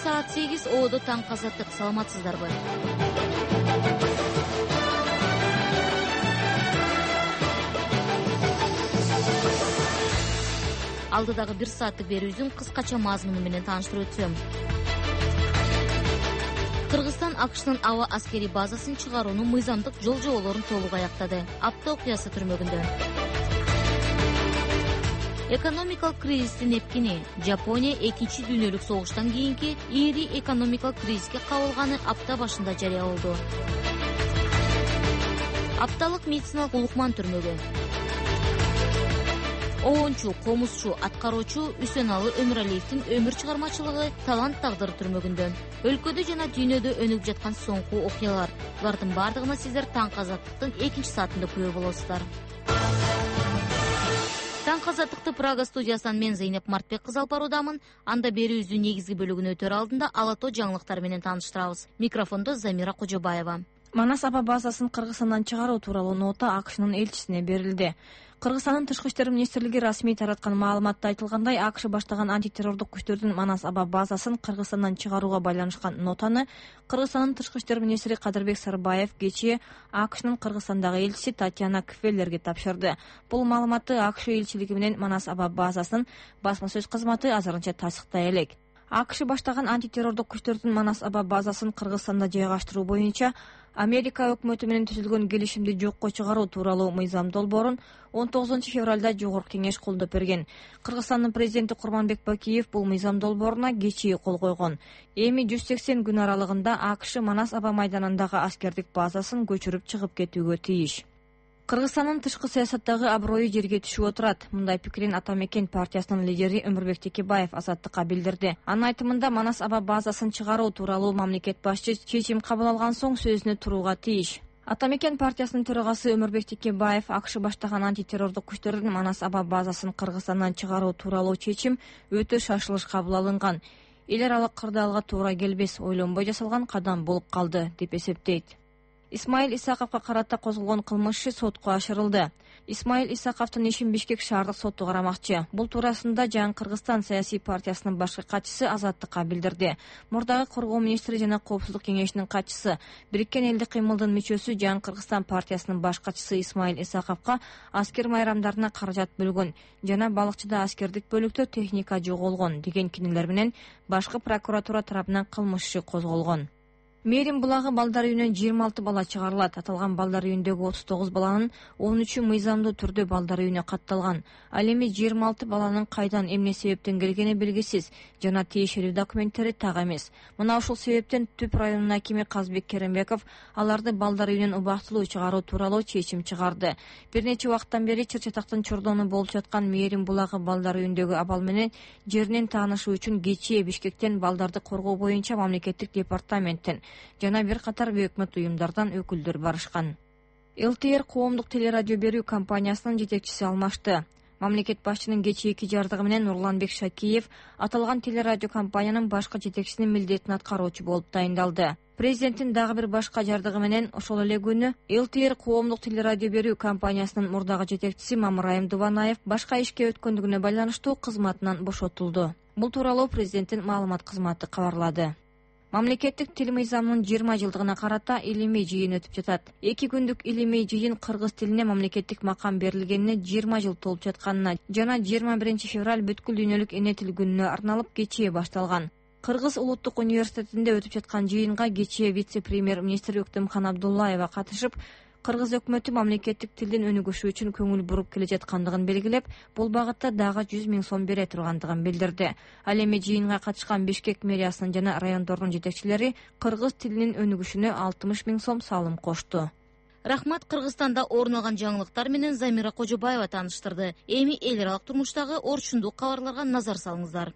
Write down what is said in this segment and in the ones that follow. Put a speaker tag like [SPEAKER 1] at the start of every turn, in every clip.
[SPEAKER 1] саат 8 Оодо таңкы азаттык. Саламатсыздарбы? Алдыдагы 1 сааттык берүүбүздүн кыскача мазмуну менен тааныштырып өтсөм. Кыргызстан АКШнын аба аскери базасын чыгаруунун мыйзамдык жол жоболорун толук аяктады. Апта окуясы түрмөгүндө. Экономикалык кризистин эпкини. Жапония 2 дүйнөлүк согуштан кийинки ири экономикалык кризиске кабылганы апта башында жарыя болду. Апталык медициналык улукман түрмөгү. Оончу, комузчу, аткаруучу Үсөналы Өмүралиевдин өмүр чыгармачылыгы талант тагдыры түрмөгүндө. Өлкөдө жана дүйнөдө өнүгүп жаткан соңку окуялар. Булардын бардыгына сиздер таңкы азаттыктын 2 саатында күбө болосуздар. Таңкы азаттыкты Прага студиясынан мен Зейнеп Мартбек кызы алып баруудамын. Анда берүүбүздүн негизги бөлүгүнө өтөр алдында ала тоо жаңылыктар менен тааныштырабыз. Микрофондо Замира Кожобаева.
[SPEAKER 2] Манас аба базасын Кыргызстандан чыгаруу тууралуу нота АКШнын элчисине берилди. Кыргызстандын Тышкы иштер министрлиги расмий тараткан маалыматта айтылгандай, АКШ баштаган антитеррордук күчтөрдүн Манас аба базасын Кыргызстандан чыгарууга байланышкан нотаны Кыргызстандын Тышкы иштер министри Кадырбек Сарбаев кечээ АКШнын Кыргызстандагы элчиси Татьяна Кфеллерге тапшырды. Бул маалыматты АКШ элчилиги менен Манас аба базасынын басма сөз кызматы азырынча тастыктай элек. АКШ баштаган антитеррордук күчтөрдүн Манас аба базасын Кыргызстанда жайгаштыруу боюнча Америка өкмөтү менен түзүлгөн келишимди жокко чыгаруу тууралуу мыйзам долбоорун 19 февралда Жогорку Кеңеш колдоп берген. Кыргызстандын президенти Курманбек Бакиев бул мыйзам долбооруна кечээ кол койгон. Эми 180 күн аралыгында АКШ Манас аба майданындагы аскердик базасын көчүрүп чыгып кетүүгө тийиш. Кыргызстандын тышкы саясаттагы аброю жерге түшүп отурат. Мындай пикирин Атамекен партиясынын лидери Өмүрбек Текебаев Азаттыкка билдирди. Анын айтымында Манас аба базасын чыгаруу тууралуу мамлекет башчысы чечим кабыл алган соң сөзүнө турууга тийиш. Атамекен партиясынын төрагасы Өмүрбек Текебаев АКШ баштаган антитеррордук күчтөрдүн Манас аба базасын Кыргызстандан чыгаруу тууралуу чечим өтө шашылыш кабыл алынган. Эл аралык кырдаалга туура келбес, ойлонбой жасалган кадам болуп калды деп эсептейт. Исмаил Исаковго карата козголгон кылмыш иши сотко ашырылды. Исмаил Исаковдун ишин Бишкек шаардык соту карамакчы. Бул туурасында Жаңы Кыргызстан саясий партиясынын башкы катчысы Азаттыкка билдирди. Мурдагы коргоо министри жана коопсуздук кеңешинин катчысы, Бириккен элдик кыймылдын мүчөсү Жаңы Кыргызстан партиясынын баш катчысы Исмаил Исаковго аскер майрамдарына каражат бөлгөн жана балыкчыда аскердик бөлүктө техника жоголгон деген кинелер менен башкы прокуратура тарабынан кылмыш иши козголгон. Мерим булагы балдар үйүнөн 26 бала чыгарылат. Аталган балдар үйүндөгү 39 баланын 13-ü мыйзамдуу түрдө балдар үйүнө катталган. Ал эми 26 баланын кайдан эмне себептен келгени белгисиз жана тиешелүү документтери так эмес. Мына ушул себептен Түп районунун акими Казбек Керембеков аларды балдар үйүнөн убактылуу чыгаруу тууралуу чечим чыгарды. Бир нече убакыттан бери Чыр-Чатактын Чордону болуп жаткан Мерим булагы балдар үйүндөгү абал менен жеринен таанышуу үчүн кечээ Бишкектен балдарды коргоо боюнча мамлекеттик департаменттен жана бир катар өкмөт уюмдардан өкүлдөр барышкан. ЛТР коомдук телерадио берүү компаниясынын жетекчиси алмашты. Мамлекет башчынын кечээки жардыгы менен Нурланбек Шакиев аталган телерадио компаниянын башкы жетекчисинин милдетин аткаруучу болуп тайындалды. Президенттин дагы бир башка жардыгы менен ошол эле күнү ЛТР коомдук телерадио берүү компаниясынын мурдагы жетекчиси Мамырайым Дубанаев башка ишке өткөндүгүнө байланыштуу кызматынан бошотулду. Бул тууралуу президенттин маалымат кызматы кабарлады. Мамлекеттик тил мыйзамынын 20 жылдыгына карата илимий жыйын өтүп жатат. 2 күндүк илимий жыйын кыргыз тилине мамлекеттик макам берилгенине 20 жыл толуп жатканына жана 21 февраль бүткүл дүйнөлүк эне тил күнүнө арналып кечээ башталган. Кыргыз улуттук университетинде өтүп жаткан жыйынга кечээ вице-премьер-министр Өктөмкан Абдуллаева катышып, Кыргыз өкмөтү мамлекеттик тилдин өнүгүшү үчүн көңүл буруп келе жаткандыгын белгилеп, бул багытта дагы 100 000 сом бере тургандыгын билдирди. Ал эми жыйынга катышкан Бишкек мэриясынын жана райондордун жетекчилери кыргыз тилинин өнүгүшүнө 60 000 сом салым кошту.
[SPEAKER 1] Рахмат. Кыргызстанда орун алган жаңылыктар менен Замира Кожобаева тааныштырды. Эми эл аралык турмуштагы орчундук кабарларга назар салыңыздар.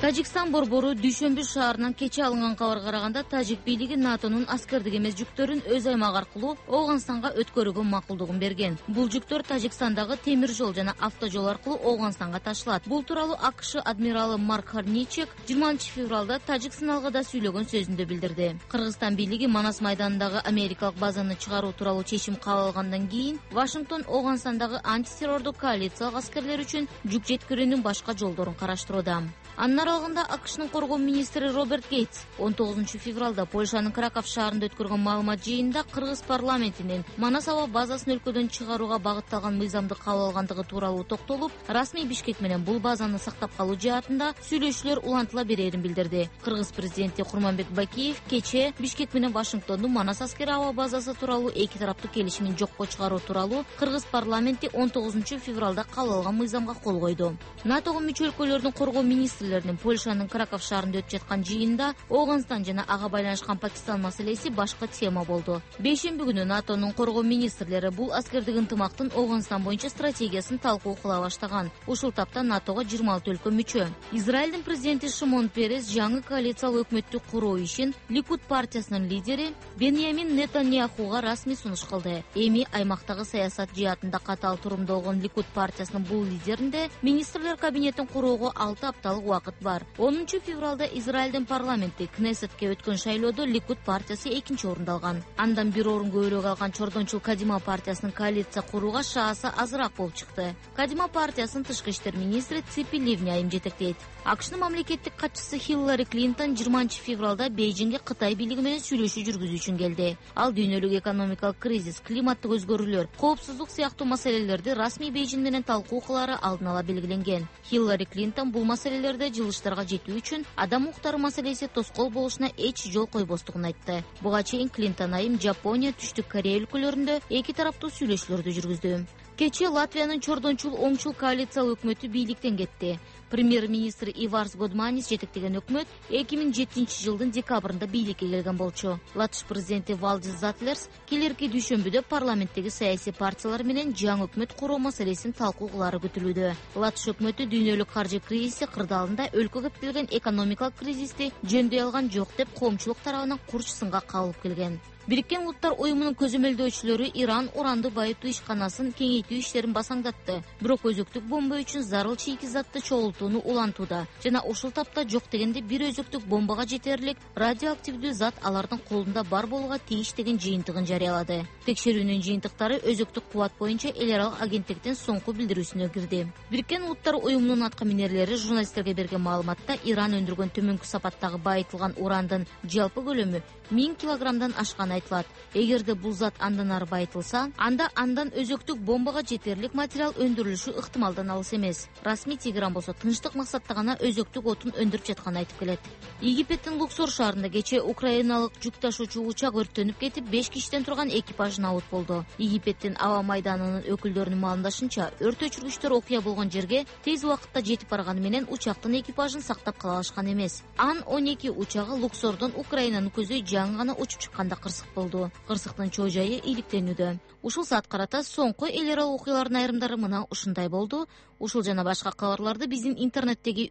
[SPEAKER 1] Тажикстан борбору Дүйшөмбү шаарынан кече алынган кабарга караганда тажик бийлиги НАТОнун аскердик эмес жүктөрүн өз аймагы аркылуу Ооганстанга өткөрүүгө макулдугун берген. Бул жүктөр Тажикстандагы темир жол жана автожол аркылуу Ооганстанга ташылат. Бул тууралуу АКШ адмиралы Марк Харничек 20 февралда Тажик сыналгыда сүйлөгөн сөзүндө билдирди. Кыргызстан бийлиги Манас майданындагы америкалык базаны чыгаруу тууралуу чечим кабыл алгандан кийин Вашингтон Ооганстандагы антитеррордук коалициялык аскерлер үчүн жүк жеткирүүнүн башка жолдорун караштырууда. Анын аралыгында АКШнын коргоо министри Роберт Гейтс 19 февралда Польшанын Краков шаарында өткөргөн маалымат жыйынында Кыргыз парламентинин Манас аба базасын өлкөдөн чыгарууга багытталган мыйзамды кабыл алгандыгы тууралуу токтолуп, расмий Бишкек менен бул базаны сактап калуу жаатында сүйлөшүүлөр улантыла берерин билдирди. Кыргыз президенти Курманбек Бакиев кече Бишкек менен Вашингтондун Манас аскери аба базасы тууралуу эки тараптуу келишимин жокко чыгаруу тууралуу Кыргыз парламенти 19 февралда кабыл алган мыйзамга кол койду. НАТОго мүчө өлкөлөрдүн коргоо министрлеринин Польшанын Краков шаарында өтүп жаткан жыйында Ооганстан жана ага байланышкан Пакистан маселеси башкы тема болду. Бейшемби күнү НАТОнун коргоо министрлери бул аскердик ынтымактын Ооганстан боюнча стратегиясын талкуу кыла баштаган. Ушул тапта НАТОго 26 өлкө мүчө. Израилдин президенти Шимон Перес жаңы коалициялык өкмөттү куруу ишин Ликуд партиясынын лидери Беньямин Нетаньяхуга расмий сунуш кылды. Эми аймактагы саясат жаатында катаал турумдогон Ликуд партиясынын бул лидеринде министрлер кабинетин курууга 6 апталык убакыт бар. 10 февралда Израилдин парламенти Кнессетке өткөн шайлоодо Ликуд партиясы 2-нчи орунду алган. Андан бир орун көбүрөөк алган Чордончул Кадима партиясынын коалиция курууга шаасы азыраак болуп чыкты. Кадима партиясынын тышкы иштер министри Ципи Ливни айым жетектейт. АКШнын мамлекеттик катчысы Хиллари Клинтон 20 февралда Бейжиңге Кытай бийлиги менен сүйлөшүү жүргүзүү үчүн келди. Ал дүйнөлүк экономикалык кризис, климаттык өзгөрүүлөр, коопсуздук сыяктуу маселелерди расмий Бейжиң менен талкуу кылары алдын ала белгиленген. Хиллари Клинтон бул маселелерде жылыштарга жетүү үчүн адам укуктары маселеси тоскоол болушуна эч жол койбостугун айтты. Буга чейин Клинтон айым Жапония, Түштүк Корея өлкөлөрүндө эки тараптуу сүйлөшүүлөрдү жүргүздү. Кече Латвиянын Чордончул оңчул коалициялык өкмөтү бийликтен кетти. Премьер-министр Иварс Годманис жетектеген өкмөт 2007 жылдын декабрында бийликке келген болчу. Латыш президенти Валдис Затлерс келерки дүйшөмбүдө парламенттеги саясий партиялар менен жаңы өкмөт куруу маселесин талкуу кылары күтүлүүдө. Латыш өкмөтү дүйнөлүк каржы кризиси кырдаалында өлкөгө келген экономикалык кризисти жөндөй алган жок деп коомчулук тарабынан курч сынга кабылып келген. Бириккен Улуттар уюмунун көзөмөлдөөчүлөрү Иран уранды байытуу ишканасын кеңейтүү иштерин басаңдатты. Бирок өзөктүк бомба үчүн зарыл чийки затты чогултууну улантууда жана ушул тапта жок дегенде бир өзөктүк бомбага жетерлик радиоактивдүү зат алардын колунда бар болууга тийиш деген жыйынтыгын жарыялады. Текшерүүнүн жыйынтыктары өзөктүк кубат боюнча эл аралык агенттиктин соңку билдирүүсүнө кирди. Бириккен Улуттар уюмунун аткаминерлери журналисттерге берген маалыматта Иран өндүргөн төмөнкү сапаттагы байытылган урандын жалпы көлөмү 1000 килограммдан ашканы айтылат. Эгерде бул зат андан ары байытылса, анда андан өзөктүк бомбага жетерлик материал өндүрүлүшү ыктымалдан алыс эмес. Расмий Тегеран болсо тынчтык максатта гана өзөктүк отун өндүрүп жатканын айтып келет. Египеттин Луксор шаарында кече украиналык жүк ташуучу учак өрттөнүп кетип, 5 кишиден турган экипаж набыт болду. Египеттин аба майданынын өкүлдөрүнүн маалымдашынча, өрт өчүргүчтөр окуя болгон жерге тез убакытта жетип барганы менен учактын экипажын сактап кала алышкан эмес. Ан-12 учагы Луксордон Украинаны көздөй жаңы гана учуп чыкканда кырсык болду. Кырсыктын чоо жайы иликтенүүдө. Ушул саат карата соңку эл аралык окуялардын айрымдары мына ушундай болду. Ушул жана башка кабарларды биздин интернеттеги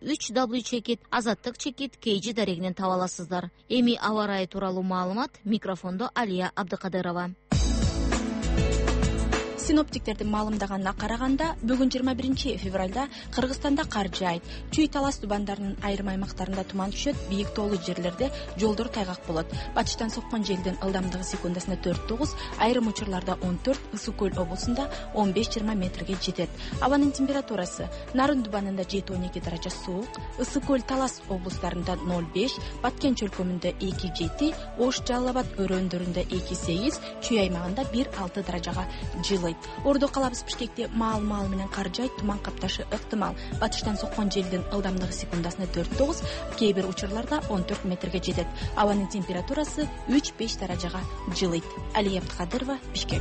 [SPEAKER 1] 3w.azаттык.kg дарегинен таба аласыздар. Эми аба ырайы тууралуу маалымат, микрофондо Алия Абдыкадырова.
[SPEAKER 3] Синоптиктердин маалымдаганына караганда, бүгүн 21 февралда Кыргызстанда кар жаайт. Чүй талас тубандарынын айрым аймактарында туман түшөт, бийик тоолуу жерлерде жолдор тайгак болот. Батыштан соккон желдин ылдамдыгы секундасына 4-9, айрым учурларда 14, Ысык көл облусунда 15-20 метрге жетет. Абанын температурасы: Нарын тубанында 7-12 даража суук, Ысык көл талас облустарында 0,5, Баткен чөлкөмүндө 2,7, Ош Жалал Абад өрөөндөрүндө 2,8, Чүй аймагында 1,6 даражага жылыйт. Ордо калабыз Бишкекте маал менен кар жаайт, туман капташы ыктымал. Батыштан соккон желдин ылдамдыгы секундасына 4-9, кээ бир учурларда 14 метрге жетет. Абанын температурасы 3-5 даражага жылыйт. Алия Абдыкадырова, Бишкек.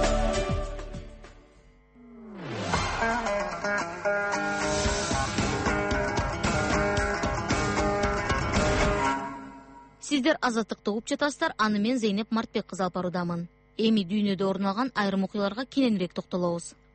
[SPEAKER 1] Сиздер Азаттыкты угуп жатасыздар, аны мен Зейнеп Мартбек кызы алып баруудамын. Эми дүйнөдө орун алган айрым окуяларга кененирээк токтолобуз.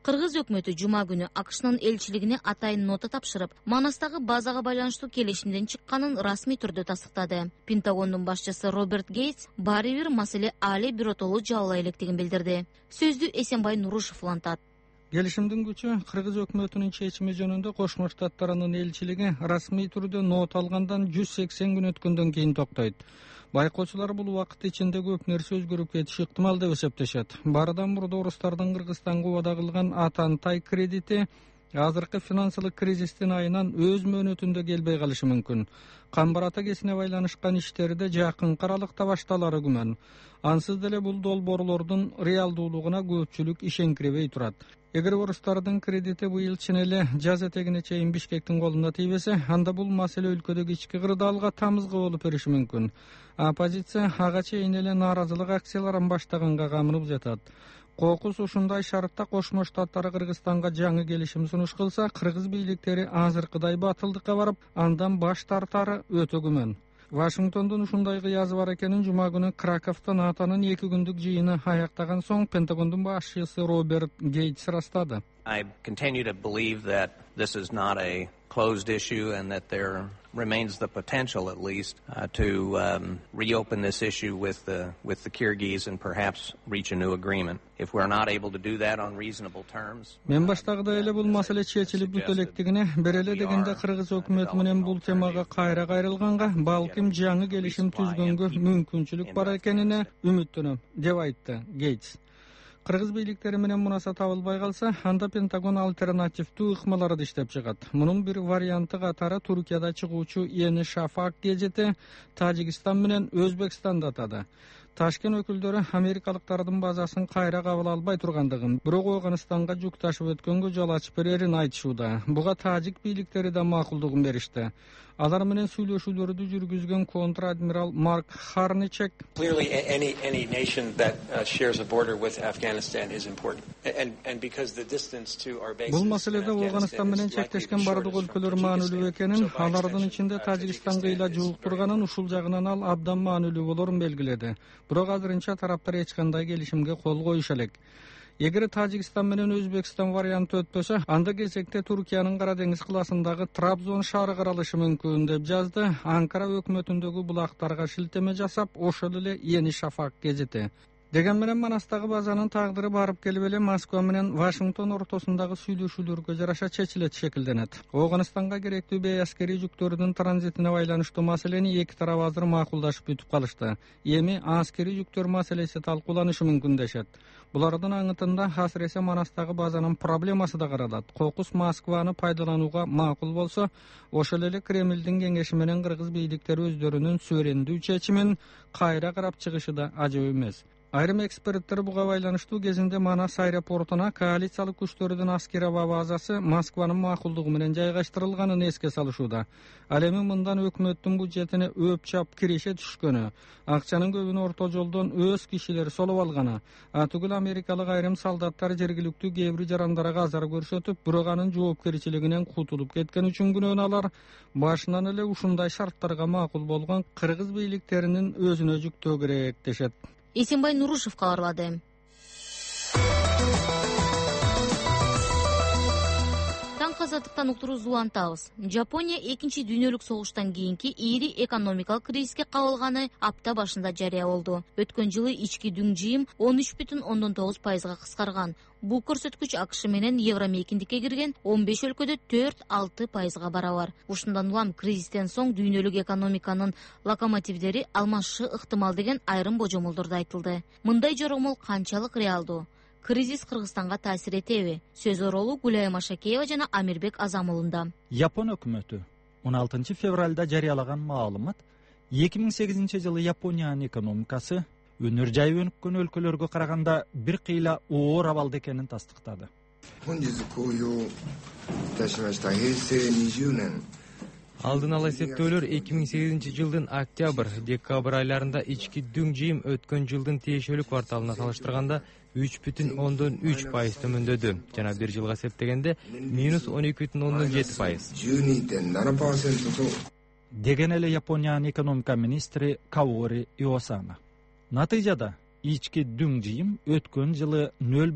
[SPEAKER 1] Кыргыз өкмөтү жума күнү АКШнын элчилигине атайын нота тапшырып, Манастагы базага байланыштуу келишимден чыкканын расмий түрдө тастыктады. Пентагондун башчысы Роберт Гейтс баары бир маселе али биротолуу жабыла электигин билдирди. Сөздү Эсенбай Нурушев улантат.
[SPEAKER 4] Келишимдин күчү Кыргыз өкмөтүнүн чечими жөнүндө Кошмо Штаттарынын элчилиги расмий түрдө нота алгандан 180 күн өткөндөн кийин токтойт. Байкоочулар бул убакыт ичинде көп нерсе өзгөрүп кетиши ыктымал деп эсептешет. Баардан мурда орустардын Кыргызстанга убада кылган Атан-Тай кредити азыркы финансылык кризистин айынан өз мөөнөтүндө келбей калышы мүмкүн. Камбарата кесине байланышкан иштерде жакынкы аралыкта башталары күмөн. Ансыз деле бул долбоорлордун реалдуулугуна көпчүлүк ишенкиребей турат. Эгер орустардын кредити быйыл чын эле жаз этегине чейин Бишкектин колуна тийбесе, анда бул маселе өлкөдөгү ички кырдаалга тамызга болуп бериши мүмкүн. Оппозиция ага чейин эле нааразылык акцияларын баштаганга камынып жатат. Кокус ушундай шартта Кошмо Штаттары Кыргызстанга жаңы келишим сунуш кылса, кыргыз бийликтери азыркыдай батылдыкка барып, андан баш тартары өтө күмөн. Вашингтондун ушундай кыязы бар экенин жума күнү Краковдо НАТОнун 2 күндүк жыйыны аяктаган соң Пентагондун башчысы Роберт Гейтс растады.
[SPEAKER 5] I continue to believe that this is not a closed issue and that there remains the potential, at least, to reopen this issue with the Kyrgyz and perhaps reach a new agreement. If we're not able to do that on reasonable terms.
[SPEAKER 4] Мен баштагыдай эле бул маселе чечилип бүтө электигине, береле дегенде Кыргыз өкмөтү менен бул темага кайра кайрылганга, балким жаңы келишим түзгөнгө мүмкүнчүлүк бар экенине үмүттөнөм, деп айтты Гейтс. Кыргыз бийликтери менен мунаса табылбай калса, анда Пентагон альтернативдүү ыкмаларды иштеп чыгат. Мунун бир варианты катары Туркияда чыгуучу Yeni Shafak гезити Тажикстан менен Өзбекстанды атады. Ташкент өкүлдөрү америкалыктардын базасын кайра кабыл албай тургандыгын, бирок Оганстанга жүк ташып өткөнгө жол ачып берерин айтышууда. Буга тажик бийликтери да макулдугун беришти. Алар менен сүйлөшүүлөрдү жүргүзгөн контр-адмирал Марк Харничек
[SPEAKER 6] Clearly any nation that shares a border with Afghanistan is important. And because the distance to our bases.
[SPEAKER 4] Бул маселеде Оганстан менен чектешкен бардык өлкөлөр маанилүү экенин, алардын ичинде Тажикстанга ыйла жуук турганын ушул жагынан ал абдан маанилүү болорун белгиледи. Бирок азырынча тараптар эч кандай келишимге кол коюша элек. Эгер Тажикстан менен Өзбекстан варианты өтпөсө, анда кезекте Туркиянын Кара деңиз кыласындагы Трабзон шаары каралышы мүмкүн деп жазды Анкара өкмөтүндөгү булактарга шилтеме жасап, ошол эле Yeni Shafak гезити. Деген менен Манастагы базанын тагдыры барып келип эле Москва менен Вашингтон ортосундагы сүйлөшүүлөргө жараша чечилет шекилденет. Оганстанга керектүү бейаскери жүктөрдүн транзитине байланыштуу маселени эки тарап азыр макулдашып бүтүп калышты. Эми аскери жүктөр маселеси талкууланышы мүмкүн дешет. Булардын аңытында асыресе Манастагы базанын проблемасы да каралат. Кокус Москваны пайдаланууга макул болсо, ошол эле Кремлдин кеңеши менен кыргыз бийликтери өздөрүнүн суверендүү чечимин кайра карап чыгышы да ажып эмес. Айрым эксперттер буга байланыштуу кезинде Манас аэропортуна коалициялык күчтөрдүн аскер аба базасы Москванын макулдугу менен жайгаштырылганын эске салышууда. Ал эми мындан өкмөттүн бюджетине өп-чап киреше түшкөнү, акчанын көбүн орто жолдон өз кишилери солуп алганы, атүгүл америкалык айрым солдаттар жергиликтүү кээ бир жарандарга азар көрсөтүп, бирок анын жоопкерчилигинен кутулуп кеткен үчүн күнөөнү алар башынан эле ушундай шарттарга макул болгон кыргыз бийликтеринин өзүнө жүктөө керек дешет.
[SPEAKER 1] Эсенбай Нурушев кабарлады. Таң казаттыктан уктуруу улантабыз. Жапония 2-чи дүйнөлүк согуштан кийинки ири экономикалык кризиске кабылганы апта башында жарыя болду. Өткөн жылы ички дүң жыйым 13,9%га кыскарган. Бул көрсөткүч АКШ менен Евромейкиндикке кирген 15 өлкөдө 4-6%га барабар. Ушундан улам кризистен соң дүйнөлүк экономиканын локомотивдери алмашышы ыктымал деген айрым божомолдорду айтылды. Мындай жоромол канчалык реалдуу? Кризис Кыргызстанга таасир этеби? Сөз оролу Гулай Машакеева жана Амирбек Азамулунда.
[SPEAKER 7] Япон өкмөтү 16 февралда жарыялаган маалымат 2008 жылы Япониянын экономикасы өнөр жайы өнүккөн өлкөлөргө караганда бир кыйла оор абалда экенин тастыктады.
[SPEAKER 8] Алдын ала эсептөөлөр 2008 жылдын октябрь-декабрь айларында ички дүң жыйым өткөн жылдын тиешелүү кварталына салыштырганда 3,3% төмөндөдү жана бир жылга эсептегенде -12,7%.
[SPEAKER 7] Деген эле Япониянын экономика министри Каори Иосана. Натыйжада ички дүң жыйым өткөн жылы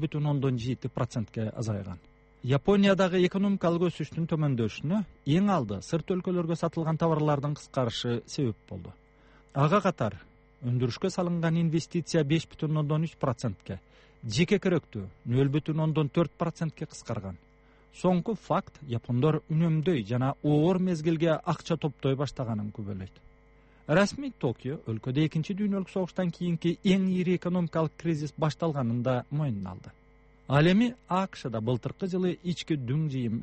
[SPEAKER 7] 0,7%ке азайган. Япониядагы экономикалык өсүштүн төмөндөшүнө эң алды сырт өлкөлөргө сатылган товарлардын кыскарышы себеп болду. Ага катар өндүрүшкө салынган инвестиция 5,3%ке, жеке керектүү 0,4%ке кыскарган. Соңку факт япондор үнөмдөй жана оор мезгилге акча топтой баштаганын күбөлөйт. Расмий Токио өлкөдө экинчи дүйнөлүк согуштан кийинки эң ири экономикалык кризис башталганын да мойнуна алды. Ал эми АКШда былтыркы жылы ички дүң жыйым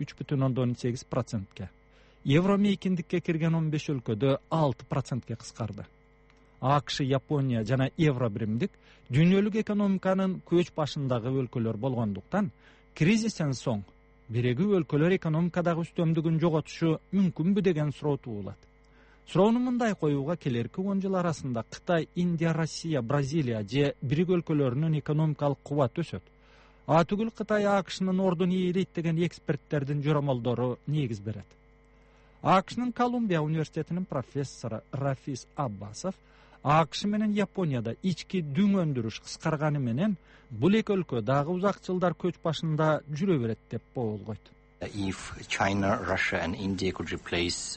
[SPEAKER 7] 3,8%ке, евро мейкиндикке кирген 15 өлкөдө 6%ке кыскарды. АКШ, Япония жана евро биримдик дүйнөлүк экономиканын көч башындагы өлкөлөр болгондуктан кризистен соң бирегүү өлкөлөр экономикадагы үстөмдүгүн жоготушу мүмкүнбү деген суроо туулат. Суроону мындай коюуга келерки 10 жыл арасында Кытай, Индия, Россия, Бразилия же бирик өлкөлөрүнүн экономикалык кубаты өсөт. Түгүл Кытай АКШнын ордун ээлейт деген эксперттердин жоромолдору негиз берет. АКШнын Колумбия университетинин профессору Рафис Аббасов АКШ менен Японияда ички дүң өндүрүш кыскарганы менен бул эки өлкө дагы узак жылдар көч башында жүрө берет деп боолгойт.
[SPEAKER 9] If China, Russia and India could replace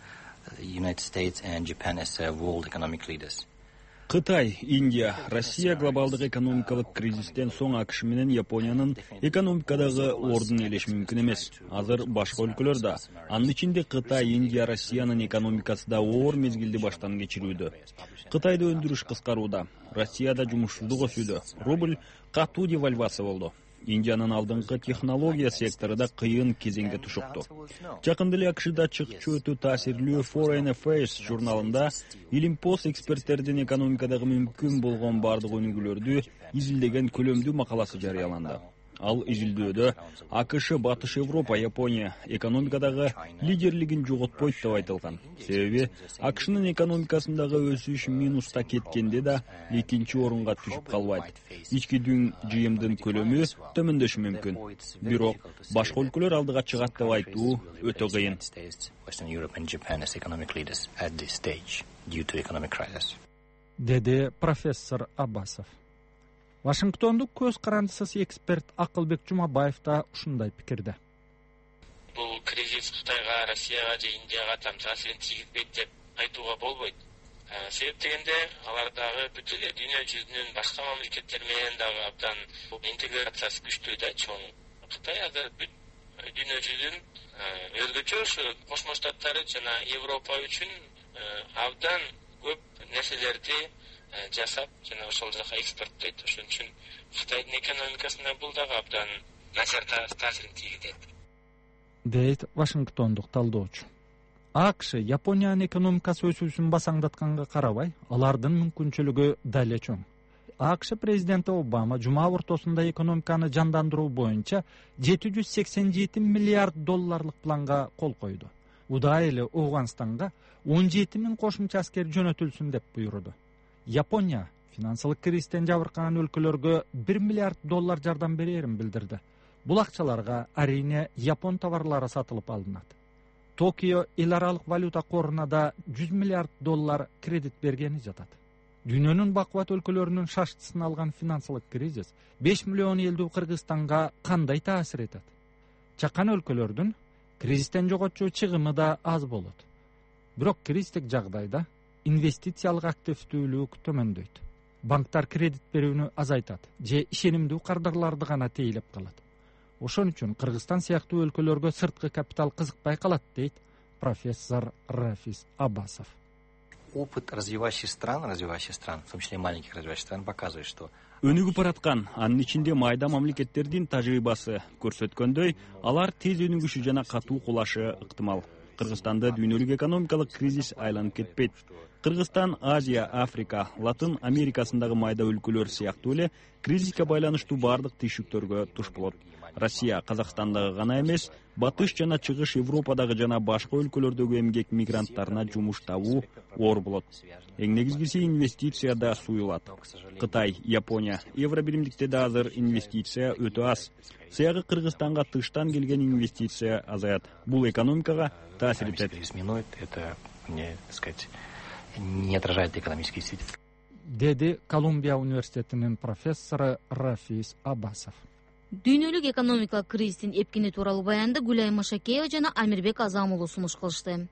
[SPEAKER 9] United States and Japan as world economic leaders.
[SPEAKER 10] Кытай, Индия, Россия глобалдык экономикалык кризистен соң АКШ менен Япониянын экономикадагы ордун ээлеши мүмкүн эмес. Азыр башка өлкөлөр да, анын ичинде Кытай, Индия, Россиянын экономикасы да оор мезгилди баштан кечирүүдө. Кытайда өндүрүш кыскарууда, Россияда жумушсуздук өсүүдө, рубль катуу девальвация болду. Индиянын алдыңкы технология секторуда кыйын кезеңге тушукту. Жакында эле АКШда чыкчу өтө таасирлүү Foreign Affairs журналында Илимпос эксперттердин экономикадагы мүмкүн болгон бардык өнүгүүлөрдү изилдеген көлөмдүү макаласы жарыяланды. Ал изилдөөдө АКШ, Батыш Европа, Япония экономикадагы лидерлигин жоготпойт деп айтылган. Себеби АКШнын экономикасындагы өсүш минуста кеткенде да экинчи орунга түшүп калбайт. Ички дүң жыйымдын көлөмү төмөндөшү мүмкүн. Бирок башка өлкөлөр алдыга чыгат деп айтуу өтө кыйын.
[SPEAKER 7] Деди профессор Аббасов. Вашингтондук көз карандысыз эксперт Акылбек Жумабаев да ушундай пикирде.
[SPEAKER 11] Бул кризис Кытайга, Россияга же Индияга там таасирин тийгизбейт деп айтууга болбойт. Себеп дегенде алар дагы бүт эле дүйнө жүзүнүн башка мамлекеттер менен дагы абдан интеграциясы күчтүү да чоң. Кытай азыр бүт дүйнө жүзүн өзгөчө ушу Кошмо Штаттары жана Европа үчүн абдан көп нерселерди жасап жана ошол жака экспорттойт. Ошон үчүн Кытайдын экономикасына бул дагы абдан начар таасирин тийгизет.
[SPEAKER 7] Дейт Вашингтондук талдоочу. АКШ Япониянын экономикасы өсүүсүн басаңдатканга карабай, алардын мүмкүнчүлүгү да эле чоң. АКШ президенти Обама жума ортосунда экономиканы жандандыруу боюнча $787 миллиард планга кол койду. Удай эле Афганистанга 17 000 кошумча аскер жөнөтүлсүн деп буйруду. Япония финансылык кризистен жабыркаган өлкөлөргө $1 миллиард жардам берерин билдирди. Бул акчаларга арине Япон товарлары сатылып алынат. Токио эл аралык валюта коруна да $100 миллиард кредит бергени жатат. Дүйнөнүн бакубат өлкөлөрүнүн шаштысын алган финансылык кризис 5 миллион элдүү Кыргызстанга кандай таасир этет? Чакан өлкөлөрдүн кризистен жоготчу чыгымы да аз болот. Бирок кризистик жагдайда инвестициялык активдүүлүк төмөндөйт. Банктар кредит берүүнү азайтат же ишенимдүү кардарларды гана тейлеп калат. Ошон үчүн Кыргызстан сыяктуу өлкөлөргө сырткы капитал кызыкпай калат, дейт профессор Рафис Аббасов.
[SPEAKER 9] Опыт развивающих стран, в том числе маленьких развивающих стран, показывает, что
[SPEAKER 10] өнүгүп бараткан, анын ичинде майда мамлекеттердин тажрыйбасы көрсөткөндөй, алар тез өнүгүшү жана катуу кулашы ыктымал. Кыргызстанда дүйнөлүк экономикалык кризис айланып кетпейт. Кыргызстан Азия, Африка, Латын Америкасындагы майда өлкөлөр сыяктуу эле кризиске байланыштуу бардык түйшүктөргө туш болот. Россия Казакстандагы гана эмес, Батыш жана Чыгыш Европадагы жана башка өлкөлөрдөгү эмгек мигранттарына жумуш табуу оор болот. Эң негизгиси инвестиция да суюлат. Кытай, Япония, Евробиримдикте да азыр инвестиция өтө аз. Сыягы Кыргызстанга тыштан келген инвестиция азаят. Бул экономикага таасир этет.
[SPEAKER 9] Это, мне сказать, не отражает экономический действительность.
[SPEAKER 7] деди Колумбия университетинин профессору Рафис Аббасов.
[SPEAKER 1] Дүйнөлүк экономикалык кризистин эпкини тууралуу баянды Гүлай Машакеева жана Амирбек Азам уулу сунуш кылышты.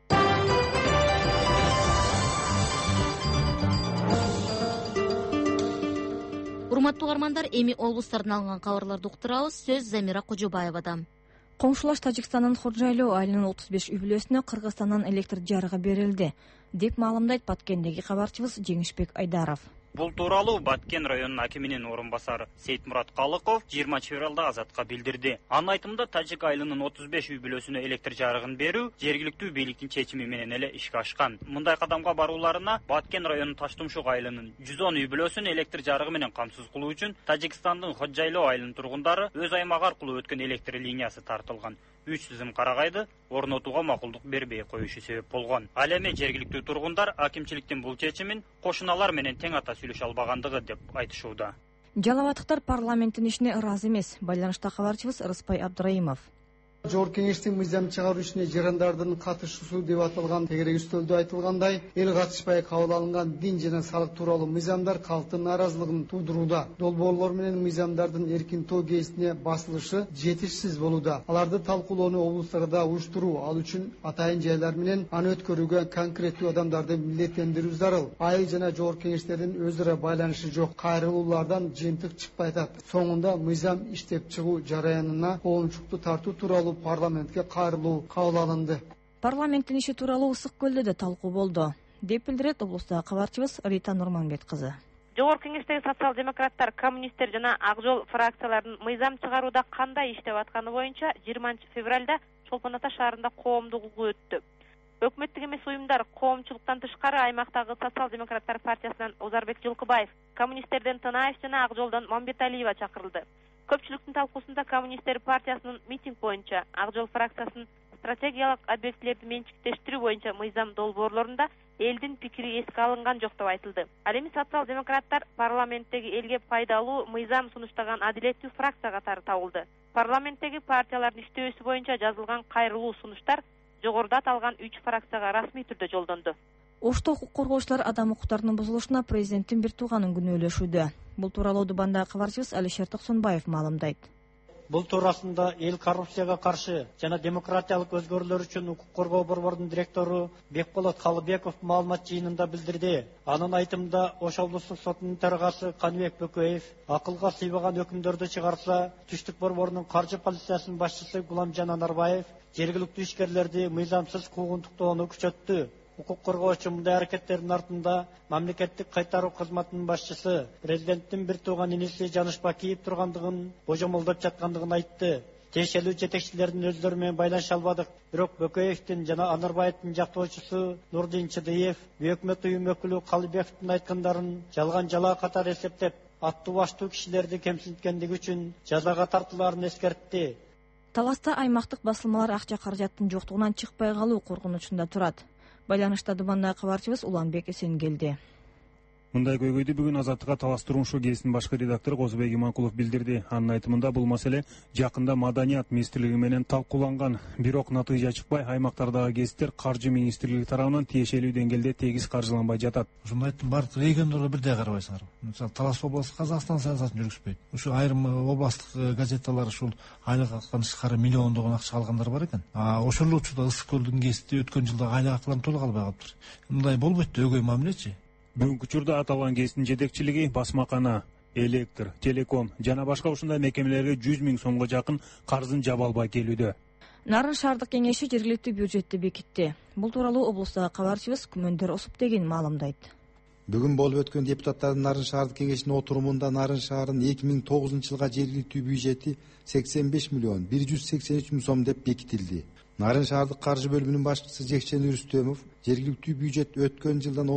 [SPEAKER 1] Урматтуу угармандар, эми облустардан алынган кабарларды уктурабыз. Сөз Замира Кожобаевада.
[SPEAKER 2] Коңшулаш Тажикстандын Хоржайлоо айылынын 35 үй бүлөсүнө Кыргызстандан электр жарыгы берилди, деп маалымдайт Баткендеги кабарчыбыз Жеңишбек Айдаров.
[SPEAKER 12] Бул тууралуу Баткен районунун акиминин орун басары Сейтмурат Калыков 20 февралда Азатка билдирди. Анын айтымында Тажик айылынын 35 үй бүлөсүнө электр жарыгын берүү жергиликтүү бийликтин чечими менен эле ишке ашкан. Мындай кадамга барууларына Баткен районунун Таштумшук айылынын 110 үй бүлөсүн электр жарыгы менен камсыз кылуу үчүн Тажикстандын Ходжайлоо айылынын тургундары өз аймагы аркылуу өткөн электр линиясы тартылган. 3 тизим карагайды орнотууга макулдук бербей коюшу себеп болгон. Ал эми жергиликтүү тургундар акимчиликтин бул чечимин кошуналар менен тең ата сүйлөшө албагандыгы деп айтышууда.
[SPEAKER 2] Жалал Атыктар парламенттин ишине ыраазы эмес. Байланышта кабарчыбыз Рыспай Абдыраимов.
[SPEAKER 13] Жогорку кеңештин мыйзам чыгаруу ишине жарандардын катышуусу деп аталган тегерек үстөлдө айтылгандай, эл катышпай кабыл алынган дин жана салык тууралуу мыйзамдар калктын нааразылыгын туудурууда. Долбоорлор менен мыйзамдардын эркин тоо кесине басылышы жетишсиз болууда. Аларды талкуулоону облустарда уюштуруу, ал үчүн атайын жайлар менен аны өткөрүүгө конкреттүү адамдарды милдеттендирүү зарыл. Айыл жана жогорку кеңештердин өз ара байланышы жок, кайрылуулардан жыйынтык чыкпай атат. Соңунда мыйзам иштеп чыгуу жараянына коомчулукту тартуу тууралуу парламентке кайрылуу кабыл алынды.
[SPEAKER 2] Парламенттин иши тууралуу Ысык көлдө да талкуу болду, деп билдирет облустагы кабарчыбыз Рита Нурманбет кызы.
[SPEAKER 14] Жогорку кеңештеги социал-демократтар, коммунисттер жана Ак Жол фракцияларынын мыйзам чыгарууда кандай иштеп атканы боюнча 20 февралда Чолпон Ата шаарында коомдук угуу өттү. Өкмөттүк эмес уюмдар, коомчулуктан тышкары аймактагы социал-демократтар партиясынан Озарбек Жылкыбаев, коммунисттерден Тынаев жана Ак Жолдон Мамбеталиева чакырылды. Көпчүлүктүн талкуусунда коммунисттер партиясынын митинг боюнча Ак Жол фракциясынын стратегиялык объектилерди менчиктештирүү боюнча мыйзам долбоорлорунда элдин пикири эске алынган жок деп айтылды. Ал эми социал-демократтар парламенттеги элге пайдалуу мыйзам сунуштаган адилеттүү фракция катары табылды. Парламенттеги партиялардын иштөөсү боюнча жазылган кайрылуу сунуштар жогоруда аталган 3 фракцияга расмий түрдө жолдонду.
[SPEAKER 2] Ошто укук коргоочулар адам укуктарынын бузулушуна президенттин бир тууганын күнөөлөшүүдө. Бул тууралуу Дубандагы кабарчыбыз Алишер Токсонбаев маалымдайт.
[SPEAKER 15] Бул туурасында эл коррупцияга каршы жана демократиялык өзгөрүүлөр үчүн укук коргоо борборунун директору Бекболот Калыбеков маалымат жыйынында билдирди. Анын айтымында Ош облустук сотунун төрагасы Каныбек Бөкөев акылга сыйбаган өкүмдөрдү чыгарса, түштүк борборунун каржы полициясынын башчысы Гуламжан Анарбаев жергиликтүү ишкерлерди мыйзамсыз куугунтуктоону күчөттү. Укук коргоочу мындай аракеттердин артында мамлекеттик кайтаруу кызматынын башчысы президенттин бир тууган иниси Жанышпа кийип тургандыгын божомолдоп жаткандыгын айтты. Тиешелүү жетекчилердин өздөрү менен байланыша албадык. Бирок Бөкөевдин жана Анарбаевдин жактоочусу Нурдин Чыдыев өкмөт уюм өкүлү Калыбековдун айткандарын жалган жала катары эсептеп, аттуу баштуу кишилерди кемсинткендиги үчүн жазага тартылаарын эскертти.
[SPEAKER 2] Таласта аймактык басылмалар акча каражаттын жоктугунан чыкпай калуу коркунучунда турат. Байланышта Дубандагы кабарчыбыз Уланбек Эсенгелди.
[SPEAKER 16] Мындай көйгөйдү бүгүн Азаттыкка Талас Турмушу гезитинин башкы редактору Козубек Иманкулов билдирди. Анын айтымында бул маселе жакында Маданият министрлиги менен талкууланган. Бирок натыйжа чыкпай, аймактардагы гезиттер каржы министрлиги тарабынан тиешелүү деңгээлде тегиз каржыланбай жатат.
[SPEAKER 17] Ушуну айттым, бардык региондордо бирдей карабайсыңар. Мисалы, Талас областы Казакстан саясатын жүргүзбөйт. Ушу айрым областтык газеталар ушул айлык акчаны тышкары миллиондогон акча алгандар бар экен. Ошол учурда Ысык көлдүн гезити өткөн жылдагы айлык акчаларын толук албай калыптыр. Мындай болбойт, өгөй мамилечи.
[SPEAKER 16] Бүгүнкү учурда аталган гезиттин жетекчилиги басмакана, электр, телеком жана башка ушундай мекемелерге 100 000 сомго жакын карызын жаба албай келүүдө.
[SPEAKER 2] Нарын шаардык кеңеши жергиликтүү бюджетти бекитти. Бул тууралуу облустагы кабарчыбыз Күмөндөр Осуптеген маалымдайт.
[SPEAKER 18] Бүгүн болуп өткөн депутаттардын Нарын шаардык кеңешинин отурумунда Нарын шаарынын 2009 жылга жергиликтүү бюджети 85 миллион 183 миң сом деп бекитилди. Нарын шаардык каржы бөлүмүнүн башчысы Жекшен Үрүстөмов жергиликтүү бюджет өткөн жылдан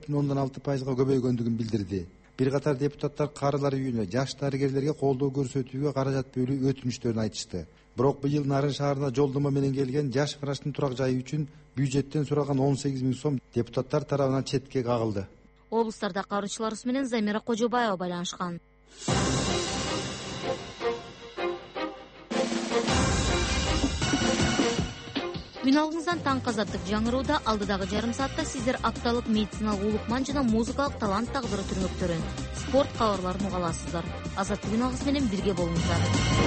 [SPEAKER 18] 34,6% көбөйгөндүгүн билдирди. Бир катар депутаттар карылар үйүнө, жаш дарыгерлерге колдоо көрсөтүүгө каражат бөлүү өтүнүчтөрүн айтышты. Бирок быйыл Нарын шаарына жолдомо менен келген жаш врачтын турак жайы үчүн бюджеттен сураган 18 000 сом депутаттар тарабынан четке кагылды.
[SPEAKER 1] Облустарда карычыларыбыз менен Замира Кожобаева байланышкан. Күн алгыңыздан таң азаттык жаңырууда алдыдагы жарым саатта сиздер апталык медициналык улукман жана музыкалык талант тагдыры түрмөктөрүн, спорт кабарларын уга аласыздар. Азаттык күн алгысы менен бирге болуңуздар.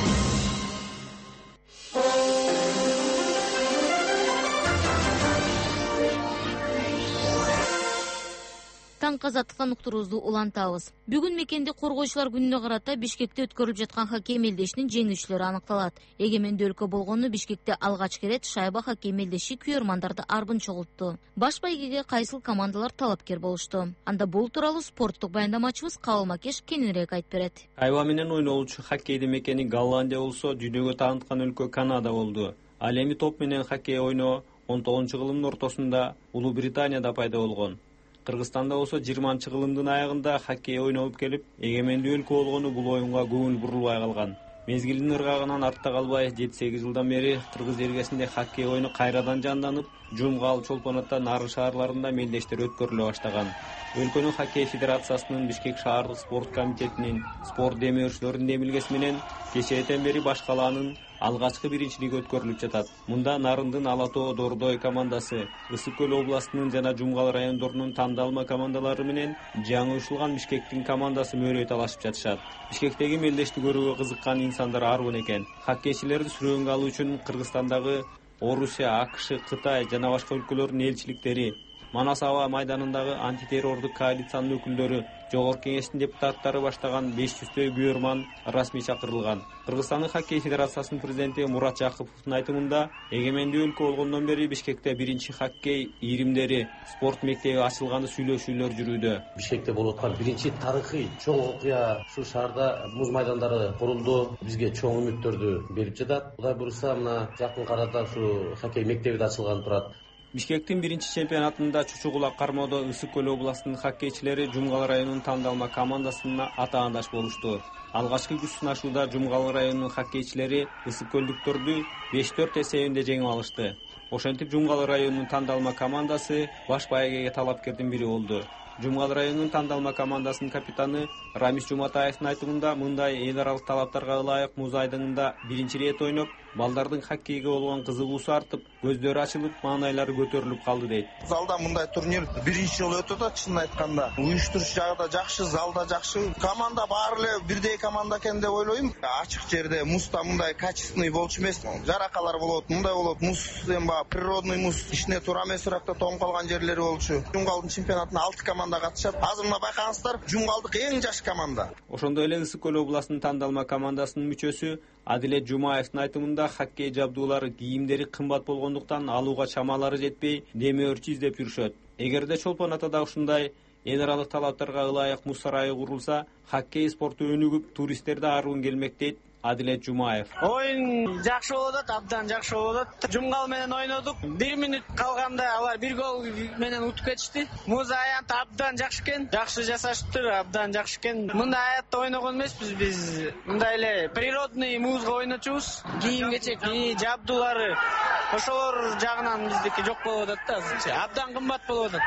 [SPEAKER 1] Таң азаттыктан уктуруубузду улантабыз. Бүгүн мекенди коргоочулар күнүнө карата Бишкекте өткөрүлүп жаткан хоккей мелдешинин жеңүүчүлөрү аныкталат. Эгемендүү өлкө болгону Бишкекте алгачкы ирет шайба хоккей мелдеши күйөрмандарды арбын чогултту. Баш байгеге кайсыл командалар талапкер болушту? Анда бул тууралуу спорттук баяндамачыбыз Кабыл Макеш кененирээк айтып берет.
[SPEAKER 19] Айба менен ойнолчу хоккейдин мекени Голландия болсо, жүдөгө тааныткан өлкө Канада болду. Ал эми топ менен хоккей ойноо 19-кылымдын ортосунда Улуу Британияда пайда болгон. Кыргызстанда болсо 20-кылымдын аягында хоккей ойнолуп келип, эгемендүү өлкө болгону бул оюнга көңүл бурулбай калган. Мезгилдин ыргагынан артта калбай 7-8 жылдан бери Кыргыз эргесинде хоккей oyunu кайрадан жанданып, Жумгал, Чолпон-Ата, Нарын шаарларында мелдештер өткөрүлө баштаган. Өлкөнүн хоккей федерациясынын Бишкек шаардык спорт комитетинин спорт демөөрчүлөрүнүн демилгеси менен кечээден бери баш калаанын алгачкы биринчилиги өткөрүлүп жатат. Мында Нарындын Ала Тоо Дордой командасы, Ысык көл областынын жана Жумгал райондорунун тандалма командалары менен жаңы учулган Бишкектин командасы мөрөй талашып жатышат. Бишкектеги мелдешти көрүүгө кызыккан инсандар арбын экен. Хоккейчилерди сүрөөнгө алуу үчүн Кыргызстандагы Орусия, АКШ, Кытай жана башка өлкөлөрдүн элчиликтери, Манас аба майданындагы антитеррордук коалициянын өкүлдөрү, Жогорку Кеңештин депутаттары баштаган 500 күйөрман расмий чакырылган. Кыргызстандын хоккей федерациясынын президенти Мурат Жакыповдун айтымында, эгемендүү өлкө болгондон бери Бишкекте биринчи хоккей ийримдери спорт мектеби ачылганы сүйлөшүүлөр жүрүүдө.
[SPEAKER 20] Бишкекте болуп аткан биринчи тарыхый чоң окуя ушул шаарда муз майдандары курулду. Бизге чоң үмүттөрдү берип жатат. Кудай буюрса, мына жакын арада ушу хоккей мектеби да ачылган турат.
[SPEAKER 19] Бишкектин биринчи чемпионатында Чучугулак кармоодо Ысык көл областынын хоккейчилери Жумгал районунун тандалма командасына атаандаш болушту. Алгачкы күч сынашууда Жумгал районунун хоккейчилери Ысык көлдүктөрдү 5-4 эсебинде жеңип алышты. Ошентип Жумгал районунун тандалма командасы баш байгеге талапкердин бири болду. Жумгал районунун тандалма командасынын капитаны Рамис Жуматаевдин айтымында, мындай эл аралык талаптарга ылайык муз айдынында биринчи ирет ойноп, балдардын хоккейге болгон кызыгуусу артып, көздөрү ачылып, маанайлары көтөрүлүп калды дейт.
[SPEAKER 21] Залда мындай турнир биринчи жолу өтөт, чынын айтканда. Уюштуруш жагы да жакшы, залда жакшы. Команда баары эле бирдей команда экен деп ойлойм. Ачык жерде музда мындай качественный болчу эмес. Жаракалар болот, мындай болот. Муз эмба природный муз, ичине туура эмес ыракта тоңуп калган жерлери болчу. Жумгалдын чемпионатына 6 команда катышат. Азыр мына байкаңыздар, Жумгалдык эң жаш команда.
[SPEAKER 19] Ошондой эле Ысык көл областынын тандалма командасынын мүчөсү Адилет Жумаевдин айтымында, хоккей жабдуулары, кийимдери кымбат болгондуктан алууга чамалары жетпей, демөөрчү издеп жүрүшөт. Эгерде Чолпон-Атада ушундай эл аралык талаптарга ылайык муз сарайы курулса, хоккей спорту өнүгүп, туристтер да арбын келмек дейт Адилет Жумаев.
[SPEAKER 22] Оюн жакшы болуп атат, абдан жакшы болуп атат. Жумгал менен ойнодук. 1 мүнөт калганда алар 1 гол менен утуп кетишти. Муз аянты абдан жакшы экен. Жакшы жасашыптыр, абдан жакшы экен. Мындай аятта ойногон эмеспиз биз. Мындай эле природный музга ойночубуз. Кийим-кечек, жабдуулары ошолор жагынан биздики жок болуп атат да азырча. Абдан кымбат болуп атат.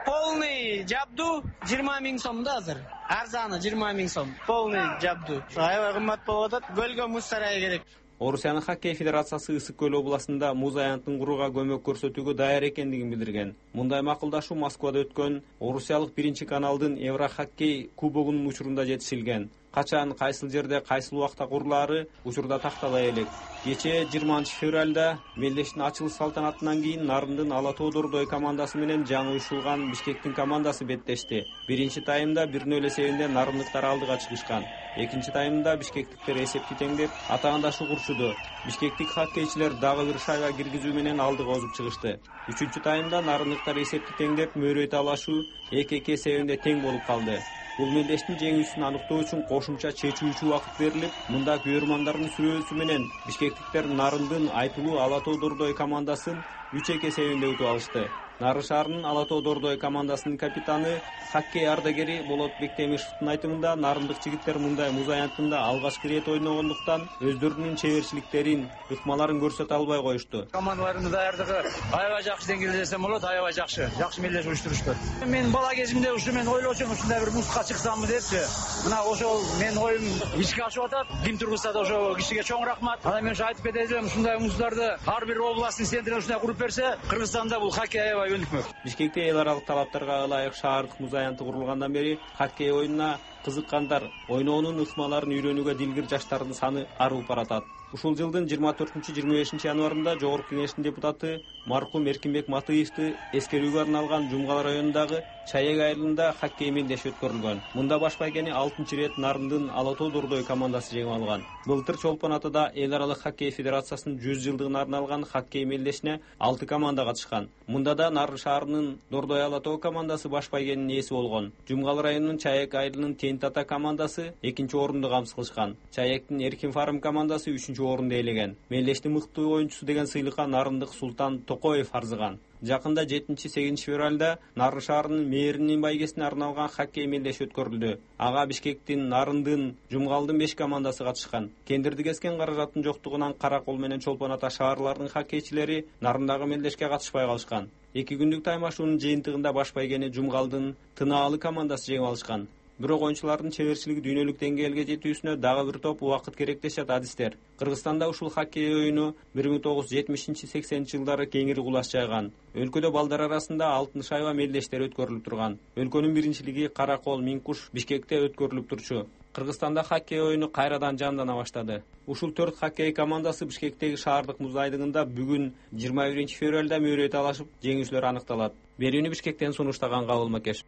[SPEAKER 22] Полный жабдуу 20 000 сом да азыр. Арзаны 20 000 сом. Полный жабдуу. Аябай кымбат болуп атат. Көлгө муз сарайы керек.
[SPEAKER 19] Орусиянын хоккей федерациясы Ысык көл областында муз аянтын курууга көмөк көрсөтүүгө даяр экендигин билдирген. Мындай макулдашуу Москвада өткөн Орусиялык биринчи каналдын Еврохоккей кубогунун учурунда жетишилген. Качан, кайсыл жерде, кайсыл убакта курулаары учурда такталай элек. Кечээ 20-февралда мелдештин ачылыш салтанатынан кийин Нарындын Ала Тоо Дордой командасы менен жаңы учулган Бишкектин командасы беттешти. Биринчи таймда 1-0 эсебинде нарындыктар алдыга чыгышкан. Экинчи таймда бишкектиктер эсепти теңдеп атаандашуу курчуду. Бишкектик хоккейчилер дагы бир шайба киргизүү менен алдыга озуп чыгышты. Үчүнчү таймда нарындыктар эсепти теңдеп мөрөй талашуу 2-2 эсебинде тең болуп калды. Бул мелдештин жеңүүсүн аныктоо үчүн кошумча чечүүчү убакыт берилип, мында күйөрмандардын сүрөөсү менен бишкектиктер Нарындын айтылуу Ала Тоо Дордой командасын 3-2 эсебинде утуп алышты. Нарын шаарынын Ала Тоо Дордой командасынын капитаны, хоккей ардагери Болот Бектемишевдин айтымында, нарындык жигиттер мындай муз аянтында алгачкы ирет ойногондуктан өздөрүнүн чеберчиликтерин, ыкмаларын көрсөтө албай коюшту.
[SPEAKER 3] Командалардын даярдыгы аябай жакшы деңгээлде десем болот, аябай жакшы мелдешип уюштурушту. Мен бала кезимде ушу мен ойлочумун ушундай бир музга чыксамбы депчи. Мына ошол менин оюм ишке ашып атат. Ким тургузса да ошо кишиге чоң рахмат. Анан мен айтып кетем, ушундай муздарды ар бир областтын центрине ушундай куруп берсе, Кыргызстанда бул хоккей аябай өнүкмөк.
[SPEAKER 19] Бишкекте эл аралык талаптарга ылайык шаардык муз аянты курулгандан бери хоккей оюнуна кызыккандар ойноонун ыкмаларын үйрөнүүгө дилгир жаштардын саны арып баратат. Ушул жылдын 24-25 январында Жогорку Кеңештин депутаты маркум Эркинбек Матыевди эскерүүгө арналган Жумгал районундагы Чаек айылында хоккей мелдеш өткөрүлгөн. Мында баш байгени 6-рет Нарындын Ала Тоо Дордой командасы жеңип алган. Былтыр Чолпон Атада эл аралык хоккей федерациясынын 100 жылдыгына арналган хоккей мелдешине 6 команда катышкан. Мында да Нарын шаарынын Дордой Ала Тоо командасы баш байгенин ээси болгон. Жумгал районунун Чаек айылынын Тентата командасы 2-чи орунду камсыз кылышкан. Чаектин Эркин Фарм командасы 3-чү орунду ээлеген. Мелдештин мыкты оюнчусу деген сыйлыкка нарындык Султан Токоев арзыган. Жакында 7-8 февралда Нарын шаарынын мэринин байгесине арналган хоккей мелдеш өткөрүлдү. Ага Бишкектин, Нарындын, Жумгалдын 5 командасы катышкан. Кендирди кескен каражаттын жоктугунан Каракол менен Чолпон Ата шаарларынын хоккейчилери Нарындагы мелдешке катышпай калышкан. 2 күндүк таймашуунун жыйынтыгында баш байгени Жумгалдын Тынаалы командасы жеңип алышкан. Бирок оюнчулардын чеберчилиги дүйнөлүк деңгээлге жетүүсүнө дагы бир топ убакыт керек дешет адистер. Кыргызстанда ушул хоккей оюну 1970-80 жылдары кеңири кулаш жайган. Өлкөдө балдар арасында алтын шайба мелдештер өткөрүлүп турган. Өлкөнүн биринчилиги Каракол, Минкуш, Бишкекте өткөрүлүп турчу. Кыргызстанда хоккей оюну кайрадан жандана баштады. Ушул 4 хоккей командасы Бишкектеги шаардык муз айдыгында бүгүн 21 февралда мөөрөй талашып, жеңүүчүлөр аныкталат. Берүүнү Бишкектен сунуштаган Кабыл Макеш.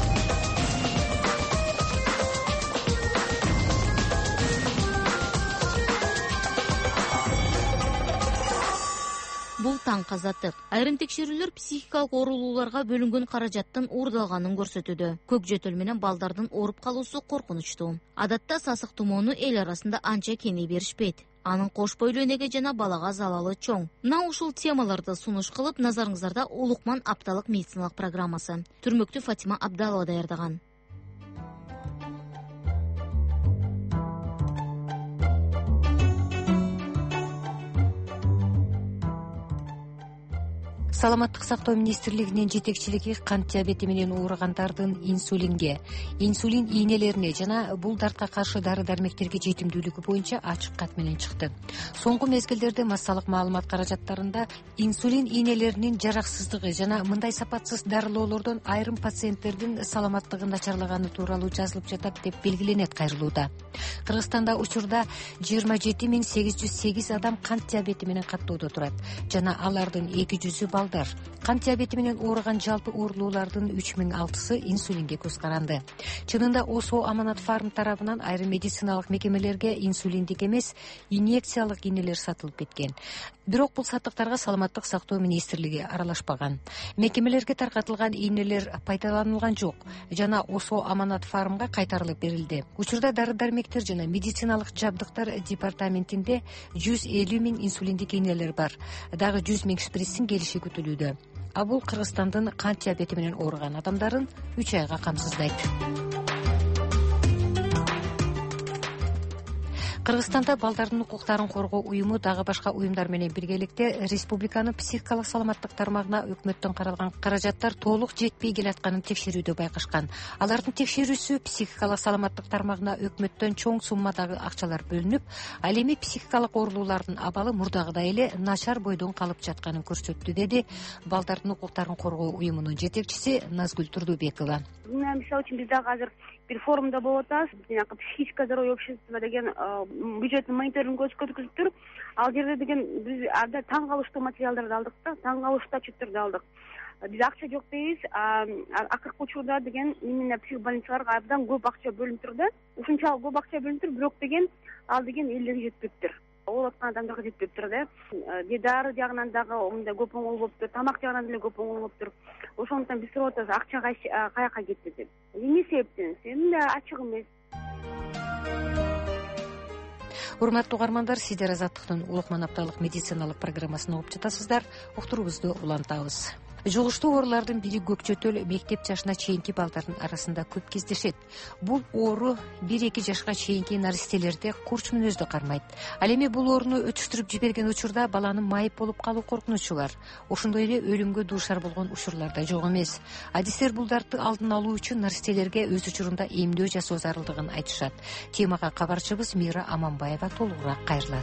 [SPEAKER 1] Бул таң казаттык. Айрым текшерүүлөр психикалык оорулууларга бөлүнгөн каражаттын уурдалганын көрсөтүүдө. Көк жөтөл менен балдардын ооруп калуусу коркунучтуу. Адатта сасык тумоону эл арасында анча кеңей беришпейт. Анын кош бойлуу энеге жана балага залалы чоң. Мына ушул темаларды сунуш кылып, назарыңыздарда Улукман апталык медициналык программасы. Түрмөктү Фатима Абдалова даярдаган.
[SPEAKER 5] Саламаттык сактоо министрлигинин жетекчилиги кант диабети менен ооругандардын инсулин ийнелерине жана бул дартка каршы дары-дармектерге жетимдүүлүгү боюнча ачык кат менен чыкты. Соңку мезгилдерде массалык маалымат каражаттарында инсулин ийнелеринин жараксыздыгы жана мындай сапатсыз дарылоолордон айрым пациенттердин саламаттыгы начарлаганы тууралуу жазылып жатат деп белгиленет кайрылууда. Кыргызстанда учурда 27808 адам кант диабети менен каттоодо турат жана алардын 200-ü балдар. Кант диабети менен ооруган жалпы оорулуулардын 3006-сы инсулинге көз каранды. Чынында ОСО Аманат Фарм тарабынан айрым медициналык мекемелерге инсулиндик эмес, инъекциялык ийнелер сатылып кеткен. Бирок бул сатыктарга саламаттык сактоо министрлиги аралашпаган. Мекемелерге таркатылган ийнелер пайдаланылган жок жана ОСО Аманат Фармга кайтарылып берилди. Учурда дары-дармектер жана медициналык жабдыктар департаментинде 150 000 инсулиндик ийнелер бар. Дагы 100 000 шприцтин келиши күтүлүүдө. А бул Кыргызстандын кант диабети менен ооруган адамдарын 3 айга камсыздайт. Кыргызстанда балдардын укуктарын коргоо уюму дагы башка уюмдар менен биргеликте республиканын психикалык саламаттык тармагына өкмөттөн каралган каражаттар толук жетпей келатканын текшерүүдө байкашкан. Алардын текшерүүсү психикалык саламаттык тармагына өкмөттөн чоң суммадагы акчалар бөлүнүп, ал эми психикалык оорулуулардын абалы мурдагыдай эле начар бойдон калып жатканын көрсөттү, деди балдардын укуктарын коргоо уюмунун жетекчиси Назгүл Турдубекова.
[SPEAKER 23] Мисалы үчүн биз дагы азыр бир форумда болуп атабыз. Жанагы психическое здоровье общества деген бюджеттин мониторинг өткөзүлүп тур. Ал жерде деген биз анда таң калыштуу материалдарды алдык да, таң калыштуу отчеттөрдү алдык. Биз акча жок дейбиз, акыркы учурда деген именно психбольницаларга абдан көп акча бөлүнүп тур да. Ушунчалык көп акча бөлүнүп тур, бирок деген ал деген элдерге жетпептир. Оолуп аткан адамдарга жетпептир да. Дары жагынан дагы мындай көп оңол болуптур, тамак жагынан деле көп оңол болуптур. Ошондуктан биз сурап атабыз, акча каяка кетти деп. Эмне себептен? Эми ачык эмес.
[SPEAKER 5] Урматтуу угармандар, сиздер Азаттыктын Улукман апталык медициналык программасын угуп жатасыздар. Уктуруубузду улантабыз. жугуштуу оорулардын бири көкчөтөл мектеп жашына чейинки балдардын арасында көп кездешет. Бул оору 1-2 жашка чейинки наристелерде курч мүнөздү кармайт. Ал эми бул ооруну өтүштүрүп жиберген учурда баланын майып болуп калуу коркунучу бар. Ошондой эле өлүмгө дуушар болгон учурлар да жок эмес. Адистер бул дартты алдын алуу үчүн наристелерге өз учурунда эмдөө жасоо зарылдыгын айтышат. Темага кабарчыбыз Мира Аманбаева толугураак кайрылат.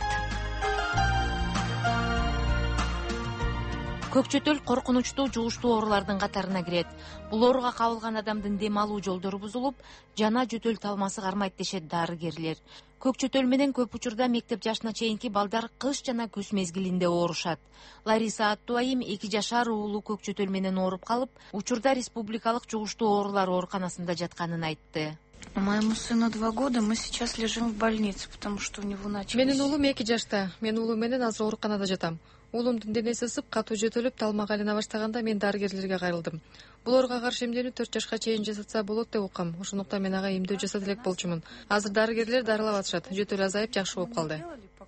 [SPEAKER 1] Көкчөтөл коркунучтуу жугуштуу оорулардын катарына кирет. Бул ооруга кабылган адамдын дем алуу жолдору бузулуп, жана жөтөл талмасы кармайт дешет дарыгерлер. Көкчөтөл менен көп учурда мектеп жашына чейинки балдар кыш жана күз мезгилинде оорушат. Лариса аттуу айым 2 жашар уулу көкчөтөл менен ооруп калып, учурда республикалык жугуштуу оорулар ооруканасында жатканын айтты.
[SPEAKER 4] Моему сыну 2 года, мы сейчас лежим в больнице, потому что у него начались...
[SPEAKER 6] Менин уулум 2 жашта. Мен уулум менен азыр ооруканада жатам. Уулумдун денеси ысып, катуу жөтөлүп, талмак айлана баштаганда мен дарыгерлерге кайрылдым. Бул ооруга каршы эмдөөнү 4 жашка чейин жасатса болот деп уккам. Ошондуктан мен ага эмдөө жасат элек болчумун. Азыр дарыгерлер дарылап атышат. Жөтөл азайып, жакшы болуп калды.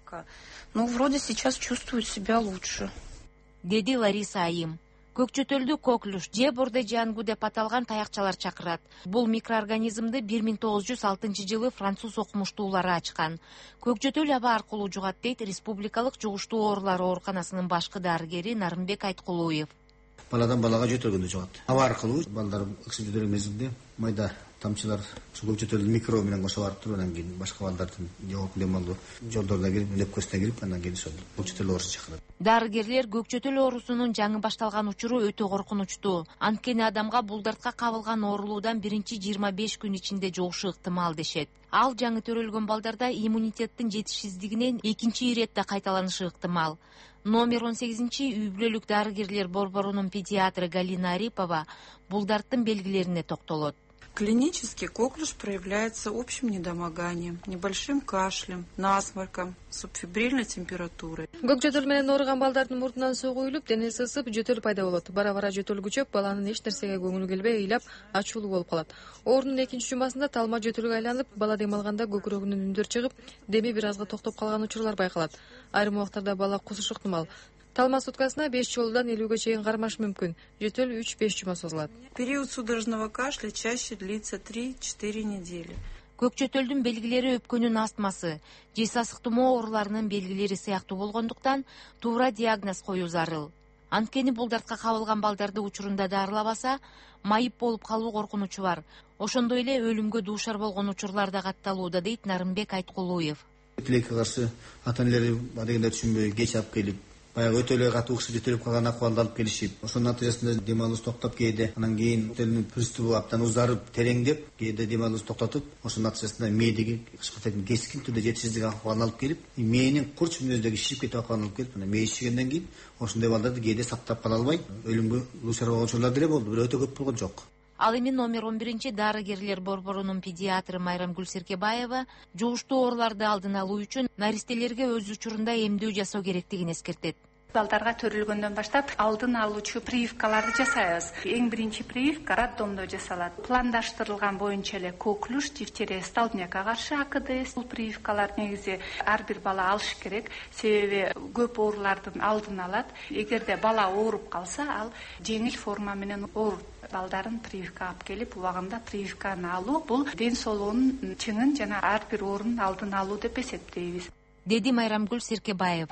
[SPEAKER 4] Ну, вроде сейчас чувствует себя лучше.
[SPEAKER 1] Деди Лариса айым. Көкчөтөлдү коклюш же бордежангу деп аталган таякчалар чакырат. Бул микроорганизмди 1906-жылы француз окумуштуулары ачкан. Көкчөтөл аба аркылуу жугат дейт республикалык жугуштуу оорулар ооруканасынын башкы дарыгери Нарымбек Айткулуев.
[SPEAKER 8] Баладан балага жөтөлгөндө жугат. Аба аркылуу балдар ыксып жөтөлгөн мезгилде майда тамчылар көкчөтөлдүн микробу менен кошо барып туруп, анан кийин башка балдардын жооп дем алуу жолдоруна кирип, өпкөсүнө кирип, анан кийин ошол көкчөтөл оорусу чакырат.
[SPEAKER 1] Дарыгерлер көкчөтөл оорусунун жаңы башталган учуру өтө коркунучтуу. Анткени адамга бул дартка кабылган оорулуудан биринчи 25 күн ичинде жугушу ыктымал дешет. Ал жаңы төрөлгөн балдарда иммунитеттин жетишсиздигинен экинчи иретте кайталанышы ыктымал. Номер 18 үй бүлөлүк дарыгерлер борборунун педиатры Галина Арипова бул дарттын белгилерине токтолот.
[SPEAKER 4] Клинически коклюш проявляется общим недомоганием, небольшим кашлем, насморком, субфебрильной температурой.
[SPEAKER 6] Көкчөтөл менен ооруган балдардын мурдунан суу куюлуп, денеси ысып, жөтөл пайда болот. Бара-бара жөтөл күчөп, баланын эч нерсеге көңүлү келбей, ыйлап, ачуулуу болуп калат. Оорунун экинчи жумасында талма жөтөлгө айланып, бала дем алганда көкүрөгүнөн үндөр чыгып, деми бир азга токтоп калган учурлар байкалат. Айрым убактарда бала кусуш ыктымал. Талма суткасына 5 жолудан 50-ге чейин кармаш мүмкүн. Жөтөл 3-5 жума созулат.
[SPEAKER 4] Период судорожного кашля чаще длится 3-4 недели.
[SPEAKER 1] Көкчөтөлдүн белгилери өпкөнүн астмасы, же сасык тумоо ооруларынын белгилери сыяктуу болгондуктан туура диагноз коюу зарыл. Анткени бул дартка кабылган балдарды учурунда дарылабаса, майып болуп калуу коркунучу бар. Ошондой эле өлүмгө дуушар болгон учурлар да катталууда дейт Нарымбек Айткулуев.
[SPEAKER 8] Тилекке каршы ата-энелери адегенде түшүнбөй кеч алып келип, баягы өтө эле катуу ыксып жөтөлүп калган акыбалды алып келишип, ошонун натыйжасында дем алуусу токтоп кээде, анан кийин жөтөлдүн приступу абдан узарып, тереңдеп, кээде дем алуусу токтотуп, ошонун натыйжасында мээдеги кышкы кескин түрдө жетишсиздик акыбалын алып келип, мээнин курч мүнөздөгү шишип кетип акыбалын алып келип, анан мээ шишигенден кийин ошондой балдарды кээде сактап кала албай, өлүмгө дуушар болгон учурлар деле болду, бирок өтө көп болгон жок.
[SPEAKER 1] Ал эми номер 11 дарыгерлер борборунун педиатры Майрамгүл Серкебаева жугуштуу ооруларды алдын алуу үчүн наристелерге өз учурунда эмдөө жасоо керектигин эскертет.
[SPEAKER 24] Балдарга төрөлгөндөн баштап алдын алуучу прививкаларды жасайбыз. Эң биринчи прививка роддомдо жасалат. Пландаштырылган боюнча эле коклюш, дифтерия, столбнякка каршы АКДС. Бул прививкалар негизи ар бир бала алыш керек. Себеби көп оорулардын алдын алат. Эгерде бала ооруп калса, ал жеңил форма менен ооруп. Балдарын прививка алып келип, убагында прививканы алуу бул ден соолугунун чыңын жана ар бир оорунун алдын алуу деп эсептейбиз.
[SPEAKER 1] Деди Майрамгүл Серкебаева.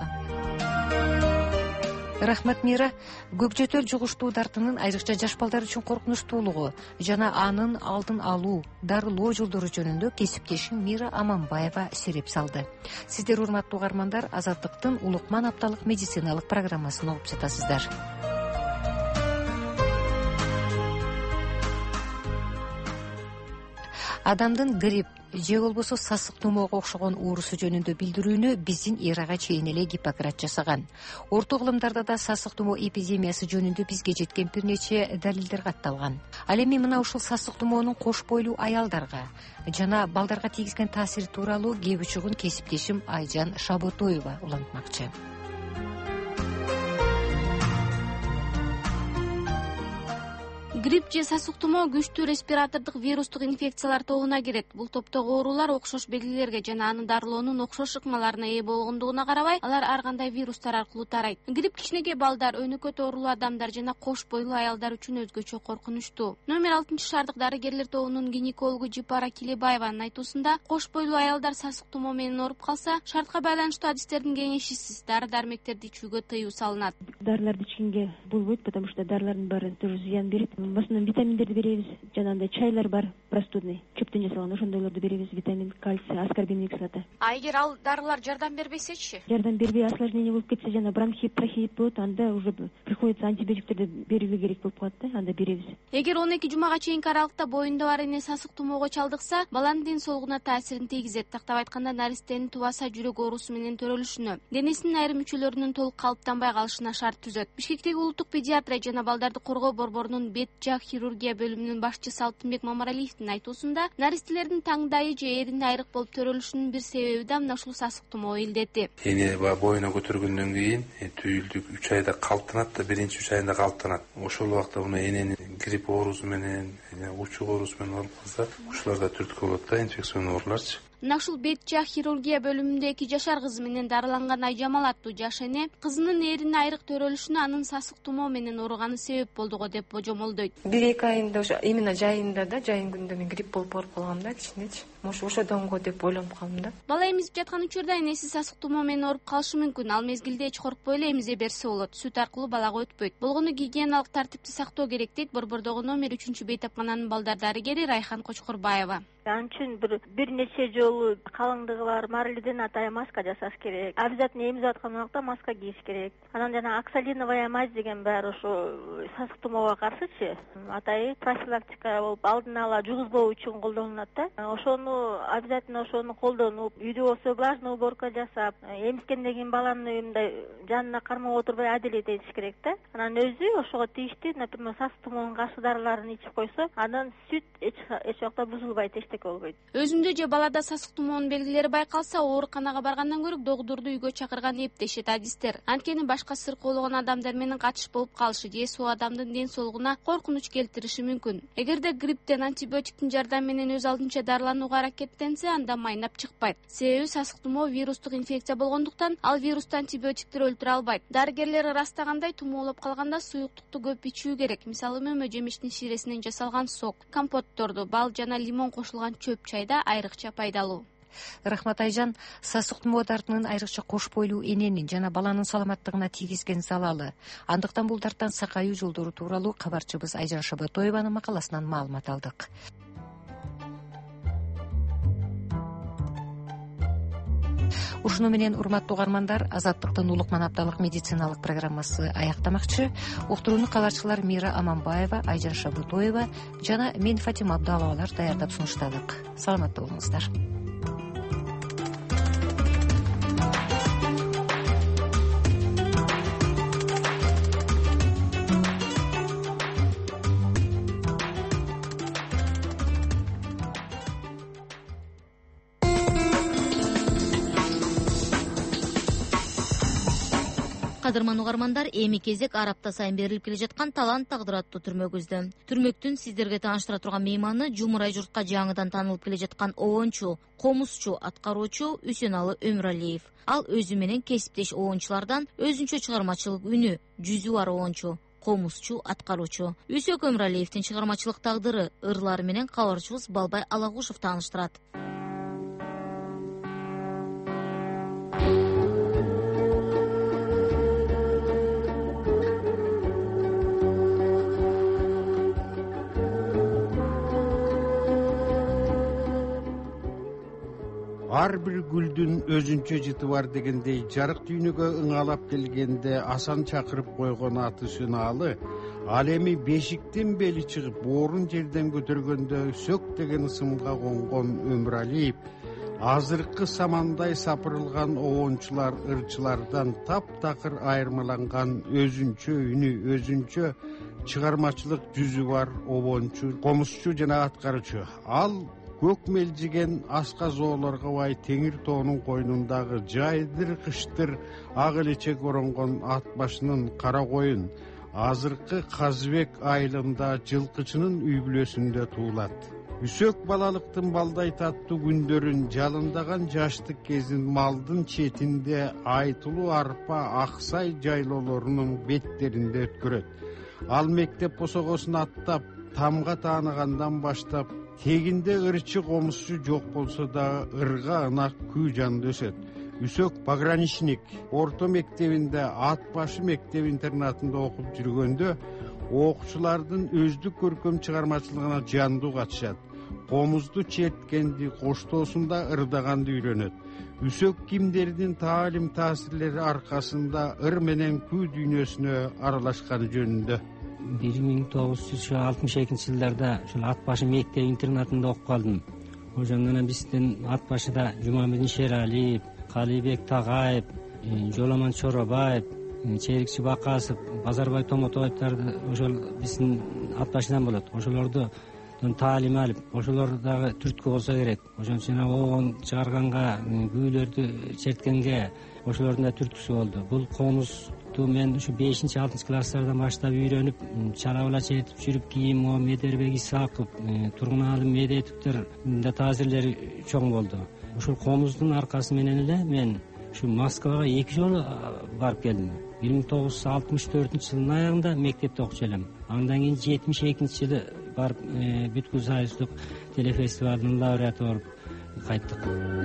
[SPEAKER 5] Рахмат Мира. Көкчөтөл жугуштуу дартынын айрыкча жаш балдар үчүн коркунучтуулугу жана анын алдын алуу, дарылоо жолдору жөнүндө кесиптешим Мира Аманбаева сереп салды. Сиздер урматтуу угармандар, Азаттыктын Улукман апталык медициналык программасын угуп жатасыздар. Адамдын грипп же болбосо сасык тумоого окшогон оорусу жөнүндө билдирүүнү биздин эрага чейин эле Гиппократ жасаган. Орто кылымдарда да сасык тумоо эпидемиясы жөнүндө бизге жеткен бир нече далилдер катталган. Ал эми мына ушул сасык тумоонун кош бойлуу аялдарга жана балдарга тийгизген таасири тууралуу кеп учугун кесиптешим Айжан Шаботоева улантмакчы.
[SPEAKER 7] Грипп же сасык тумоо күчтүү респиратордук вирустук инфекциялар тобуна кирет. Бул топтогу оорулар окшош белгилерге жана аны дарылоонун окшош ыкмаларына ээ болгондугуна карабай, алар ар кандай вирустар аркылуу тарайт. Грипп кичинекей балдар, өнөкөт оорулуу адамдар жана кош бойлуу аялдар үчүн өзгөчө коркунучтуу. Номер 6-шаардык дарыгерлер тобунун гинекологу Жипара Килебаеванын айтуусунда, кош бойлуу аялдар сасык тумоо менен ооруп калса, шартка байланыштуу адистердин кеңешисиз дары-дармектерди ичүүгө тыюу салынат.
[SPEAKER 9] Дарыларды ичкенге болбойт, потому что дарылардын баары тоже зыян берет. В основном витаминдерди беребиз, жанагындай чайлар бар, простудный, чөптөн жасалган, ошондойлорду беребиз, витамин, кальций, аскорбин кислота.
[SPEAKER 7] А эгер ал дарылар жардам бербесечи?
[SPEAKER 9] Жардам бербей осложнение болуп кетсе, жана бронхит, трахеит болот, анда уже приходится антибиотиктерди берүү керек болуп калат да, анда беребиз.
[SPEAKER 7] Эгер 12 жумага чейинки аралыкта боюнда бар эне сасык тумоого чалдыкса, баланын ден соолугуна таасирин тийгизет. Тактап айтканда, наристенин тубаса жүрөк оорусу менен төрөлүшүнө, денесинин айрым мүчөлөрүнүн толук калыптанбай калышына шарт түзөт. Бишкектеги улуттук педиатрия жана балдарды коргоо борборунун бет жак хирургия бөлүмүнүн башчысы Алтынбек Мамаралиевдин айтуусунда, наристелердин таңдайы же эрини айрык болуп төрөлүшүнүн бир себеби да мына ушул сасык тумоо илдети.
[SPEAKER 10] Эне боюна көтөргөндөн кийин түйүлдүк 3 айда калыптанат да, биринчи 3 айында калыптанат. Ошол убакта мына эненин грипп оорусу менен, учук оорусу менен ооруп калса, ушуларда түрткү болот да, инфекционный ооруларчы.
[SPEAKER 7] Мына ушул бет жак хирургия бөлүмүндө 2 жашар кызы менен дарыланган Айжамал аттуу жаш эне кызынын эрини айрык төрөлүшүнө анын сасык тумоо менен ооруганы себеп болдуго деп божомолдойт.
[SPEAKER 6] 1-2 айында ошо именно жайында жайын күндө мен грипп болуп ооруп калгам да, кичинечи. Ошодонго деп ойлонуп калдым да.
[SPEAKER 7] Бала эмизип жаткан учурда энеси сасык тумоо менен ооруп калышы мүмкүн. Ал мезгилде эч коркпой эле эмизе берсе болот. Сүт аркылуу балага өтпөйт. Болгону гигиеналык тартипти сактоо керек дейт Борбордогу номер 3-бейтапкананын балдар дарыгери Райхан Кочкорбаева.
[SPEAKER 11] Анын үчүн бир нече жолу калыңдыгы бар марлиден атайын маска жасаш керек. Обязательно эмизип аткан убакта маска кийиш керек. Анан жана оксалиновая мазь деген бар, ошо сасык тумоого каршычы атайын профилактика болуп алдын ала жугузбоо үчүн колдонулат да. Ошону обязательно колдонуп, үйдө болсо влажный уборка жасап, эмискенден кийин баланы мындай жанына кармап отурбай адилет этиш керек да. Анан өзү ошого тийиштүү, например, сасык тумоонун каршы дарыларын ичип койсо, анан сүт эч убакта бузулбайт, болбойт.
[SPEAKER 7] Өзүндө же балада сасык тумоонун белгилери байкалса, ооруканага баргандан көрө доктурду үйгө чакырган эп дешет адистер. Анткени башка сыркоологон адамдар менен катыш болуп калышы же суу адамдын ден соолугуна коркунуч келтириши мүмкүн. Эгерде грипптен антибиотиктин жардамы менен өз алдынча дарыланууга аракеттенсе, анда майнап чыкпайт. Себеби сасык тумоо вирустук инфекция болгондуктан ал вирусту антибиотиктер өлтүрө албайт. Дарыгерлер ырастагандай, тумоолоп калганда суюктукту көп ичүү керек. Мисалы, мөмө жемиштин ширесинен жасалган сок, компотторду, бал жана лимон кошулган чөп чайда айрыкча пайдалуу.
[SPEAKER 5] Рахмат Айжан, сасык тумоо дартынын айрыкча кош бойлуу эненин жана баланын саламаттыгына тийгизген залалы, андыктан бул дарттан сакаюу жолдору тууралуу кабарчыбыз Айжан Шабатоеванын макаласынан маалымат алдык. Ушуну менен, урматтуу угармандар, Азаттыктын улукман апталык медициналык программасы аяктамакчы. Уктурууну кабарчылар Мира Аманбаева, Айжан Шабутоева жана мен Фатима Абдаловалар даярдап сунуштадык. Саламатта болуңуздар.
[SPEAKER 1] Кадырман угармандар, эми кезек ар апта сайын берилип келе жаткан талант тагдыр аттуу түрмөгүбүздө. Түрмөктүн сиздерге тааныштыра турган мейманы Жумурай журтка жаңыдан таанылып келе жаткан оончу, комузчу, аткаруучу Үсөналы Өмүралиев. Ал өзү менен кесиптеш оончулардан өзүнчө чыгармачылык үнү, жүзү бар оончу, комузчу, аткаруучу Үсөк Өмүралиевдин чыгармачылык тагдыры ырлары менен кабарчыбыз Балбай Алагушев тааныштырат.
[SPEAKER 25] Ар бир гүлдүн өзүнчө жыты бар дегендей, жарык дүйнөгө ыңалап келгенде асан чакырып койгон аты Үсөналы, ал эми бешиктин бели чыгып орун жерден көтөргөндө Үсөк деген ысымга конгон Өмүралиев азыркы самандай сапырылган оончулар, ырчылардан таптакыр айырмаланган өзүнчө үнү, өзүнчө чыгармачылык жүзү бар обончу, комузчу жана аткаруучу. Ал көк мелжиген аска зоолорго бай теңир тоонун койнундагы жайдыр кыштыр ак элечек оронгон ат башынын кара коюн, азыркы Казыбек айылында жылкычынын үй бүлөсүндө туулат. Үсөк балалыктын балдай таттуу күндөрүн, жалындаган жаштык кезин малдын четинде айтылуу арпа Аксай жайлоолорунун беттеринде өткөрөт. Ал мектеп босогосун аттап, тамга тааныгандан баштап, тегинде ырчы комузчу жок болсо дагы ырга ынак күү жанында өсөт. Үсөк пограничник орто мектебинде, ат башы мектеп интернатында окуп жүргөндө окуучулардын өздүк көркөм чыгармачылыгына жандуу катышат. Комузду черткенди, коштоосунда ырдаганды үйрөнөт. Үсөк кимдердин таалим таасирлери аркасында ыр менен күү дүйнөсүнө аралашканы жөнүндө.
[SPEAKER 12] 1962 жылдарда ушул ат башы мектеп интернатында окуп калдым. Ошондон биздин ат башыда Жумамедин Шералиев, Калибек Тагаев, Жоламан Чоробаев, Черикчи Бакасов, Базарбай Томотоевдарды ошол биздин ат башыдан болот. Ошолорду таалим алып, ошолор дагы түрткү болсо керек. Ошон үчүн оон чыгарганга, күүлөрдү черткенге ошолордун да түрткүсү болду. Бул комузду мен ушу 5-6 класстардан баштап үйрөнүп, чалабыла чертип жүрүп, кийин Медербек Исаков, Тургунаалы Медетовдер да таасирлери чоң болду. Ушул комуздун аркасы менен эле мен ушу Москвага 2 жолу барып келдим. 1964 жылдын аягында мектепте окучу элем. Андан кийин 72 жылы барып бүткүл союздук телефестивалдын лауреаты болуп кайттык.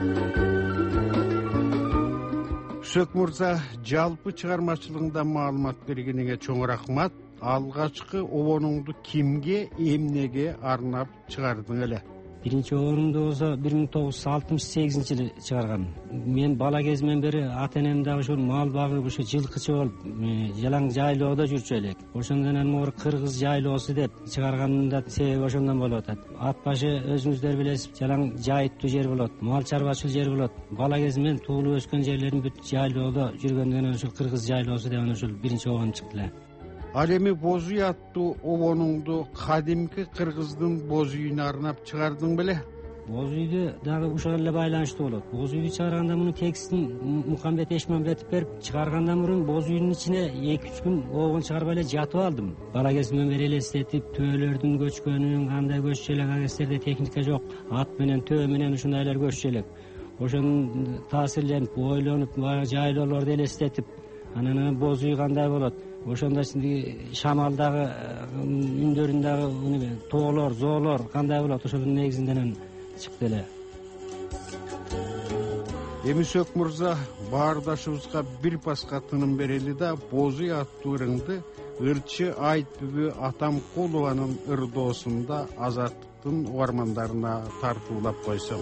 [SPEAKER 25] Үсөк мырза, жалпы чыгармачылыгында маалымат бергениңе чоң рахмат. Алгачкы обонуңду кимге, эмнеге арнап чыгардың эле?
[SPEAKER 12] Биринчи обонумду болсо 1968 жылы чыгаргам. Мен бала кезимден бери ата-энем дагы ушул мал багып, ушу жылкычы болуп, жалаң жайлоодо жүрчү элек. Ошондон анан кыргыз жайлоосу деп чыгарганымдын да себеби ошондон болуп атат. Ат башы өзүңүздөр билесиз, жалаң жайыттуу жер болот, мал чарбачыл жер болот. Бала кезимден туулуп өскөн жерлерим бүт жайлоодо жүргөндөн ушул кыргыз жайлоосу деп анан ушул биринчи обонум чыкты эле.
[SPEAKER 25] Ал эми боз үй аттуу обонуңду кадимки кыргыздын боз үйүнө арнап чыгардың беле?
[SPEAKER 12] Боз үйдө дагы ушуга эле байланыштуу болот. Боз үйдү чыгарганда мунун текстин Мухамбет Эшмамбетов берип, чыгаргандан мурун боз үйдүн ичине 2-3 күн обон чыгарбай эле жатып алдым. Бала кезимден бери элестетип, төөлөрдүн көчкөнүн, кандай көччү элек, а кездерде техника жок. Ат менен, төө менен ушундайлар көччү элек. Ошонун таасирленип, ойлонуп, жайлоолорду элестетип, анан боз үй кандай болот? Ошондо шамалдагы үндөрүндөгү тоолор, зоолор кандай болот? Ошонун негизинен чыкты эле.
[SPEAKER 25] Эми Үсөк мырза, баардашыбызга бир паска тыным берели да, боз үй аттуу ырыңды ырчы Айтбүбү Атамкулованын ырдоосунда Азаттыктын угармандарына тартуулап койсом.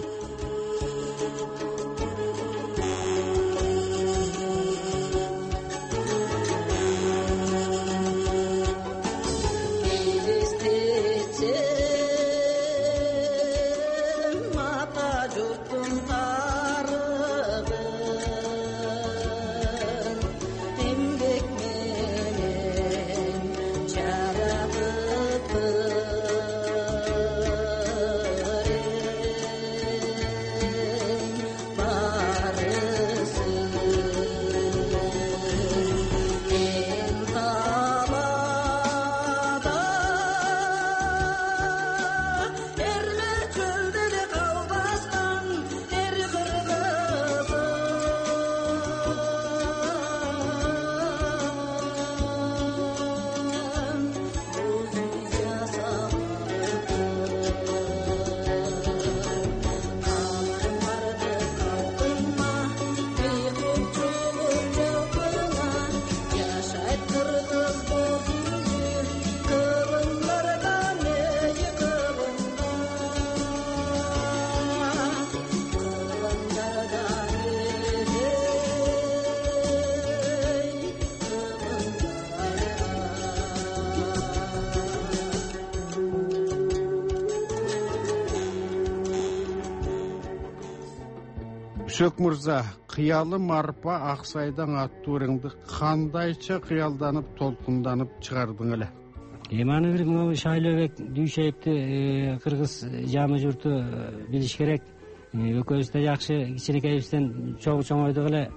[SPEAKER 25] Үсөк мырза, кыялым арпа Аксайдан аттуу ырыңды кандайча кыялданып, толкунданып чыгардың эле?
[SPEAKER 12] Эми аны бир Шайлообек Дүйшеевди кыргыз жамы журту билиш керек. Экөөбүз да жакшы кичинекейибизден чоң ойдук эле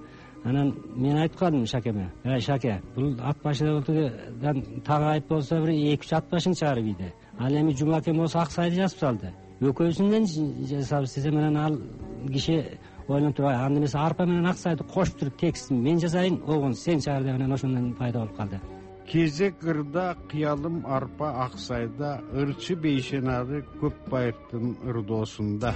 [SPEAKER 12] Анан мен айтып калдым Шакеме: Шаке, бул ат башыдан тагайып болсо бир 2-3 ат башың чыгарып ийди. Ал эми Жумакен болсо Аксайды жазып салды. Экөөсүндөн жасабыз десем, анан ал киши ойлонуп туруп, анда эмесе арпа менен Аксайды коштуруп текстин мен жазайын, огон сен чыгар деп анан ошондон пайда болуп калды.
[SPEAKER 25] Кезек ырда кыялым арпа Аксайда, ырчы Бейшенады Көпбаевдин ырдоосунда.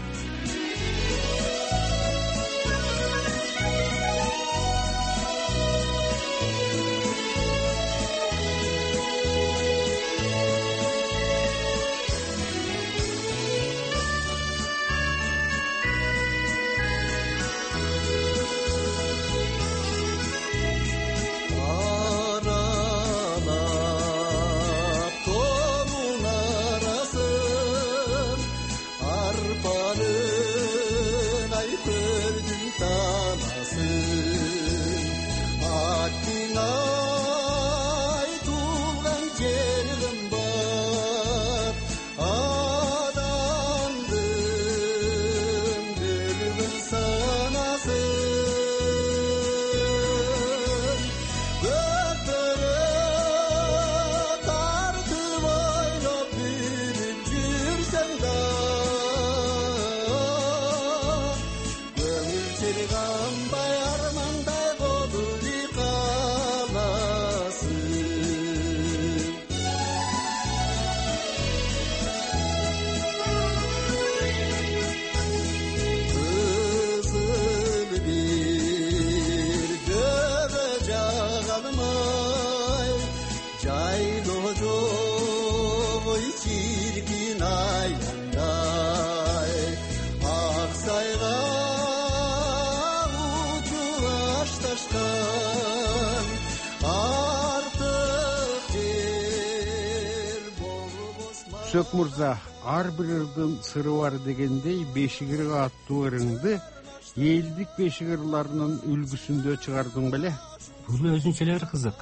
[SPEAKER 25] Сөк Мурза, ар бир ырдын сыры бар дегендей Бешигир аттуу ырыңды элдик бешигирларынын үлгүсүндө чыгардың беле?
[SPEAKER 12] Бул өзүнчөлөр кызык.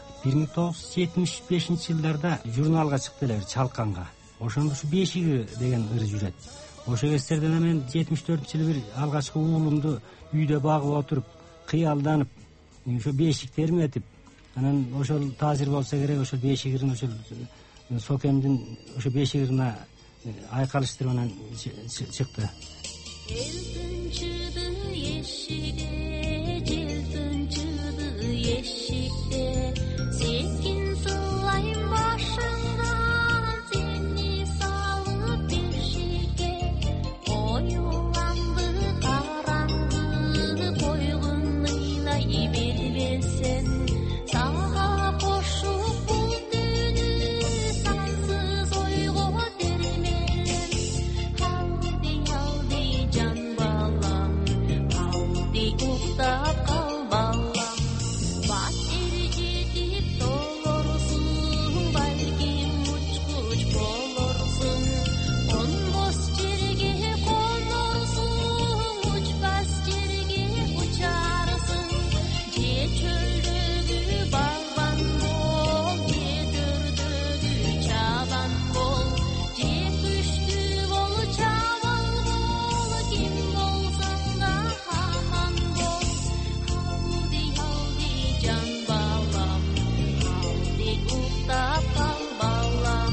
[SPEAKER 12] 1975-жылдарда журналга чыкты эле, Чалканга. Ошондо ушу Бешигир деген ыр жүрөт. Ошо кездерде мен 74-жылы бир алгачкы уулумду үйдө багып отуруп, кыялданып, ошо бешик терметип, анан ошол таасир болсо керек, ошол Бешигирдин ошол Сокемдин ошо Бешигирине айкалыштырып анан чыкты.
[SPEAKER 13] Желдин чыды эшикте, желдин чыды эшикте, секин сылайм башыңдан, сени салып бешикке, оюланды караңгы, койгун ыйлай бербесен, сага кошуп бул түнү сансыз ойго термелем. Алди жан балам, алди уктап кал балам, батир жетип толорсуң, балким учкуч болорсуң, конбос жерге конорсуң, учпас жерге учарсың, же чөлдөгү багбан бол, же төрдөгү чабан бол, же күчтүү бол, чабан бол, ким болсоң да аман бол. Алди жан балам, алди уктап кал балам.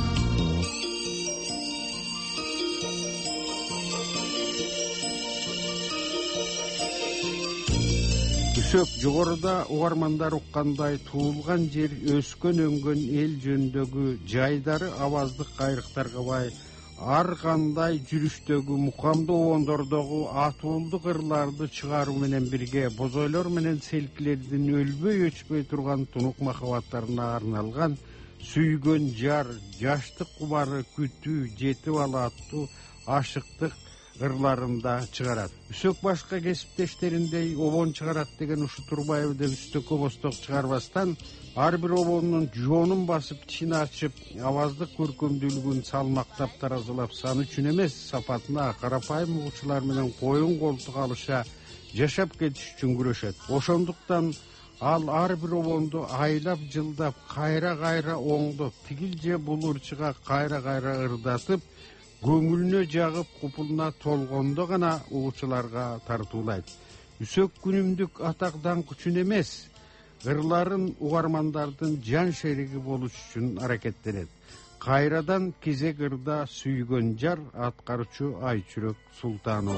[SPEAKER 25] Үсөк жогоруда угармандар уккандай туулган жер, өскөн өнгөн эл жөнүндөгү жайдары аваздык кайрыктарга бай, ар кандай жүрүштөгү мукамдуу обондордогу атуулдук ырларды чыгаруу менен бирге бозойлор менен селкилердин өлбөй өчпөй турган тунук махабаттарына арналган сүйгөн жар, жаштык кубары, күтүү, жетип ала аттуу ашыктык ырларында чыгарат. Үсөк башка кесиптештериндей обон чыгарат деген ушу Турбаевден үстөккө босток чыгарбастан, ар бир обондун жоонун басып, тишин ачып, аваздык көркөмдүүлүгүн салмактап таразылап, саны үчүн эмес, сапатына карапайым угуучулар менен коюн колтук алыша жашап кетиш үчүн күрөшөт. Ошондуктан ал ар бир обонду айлап жылдап, кайра оңдоп, тигил же бул ырчыга кайра ырдатып, көңүлүнө жагып, купулуна толгондо гана угуучуларга тартуулайт. Үсөк күнүмдүк атак даңк үчүн эмес, ырларын угармандардын жан шериги болуш үчүн аракеттенет. Кайрадан кезек ырда сүйгөн жар аткаруучу Айчүрөк Султанова.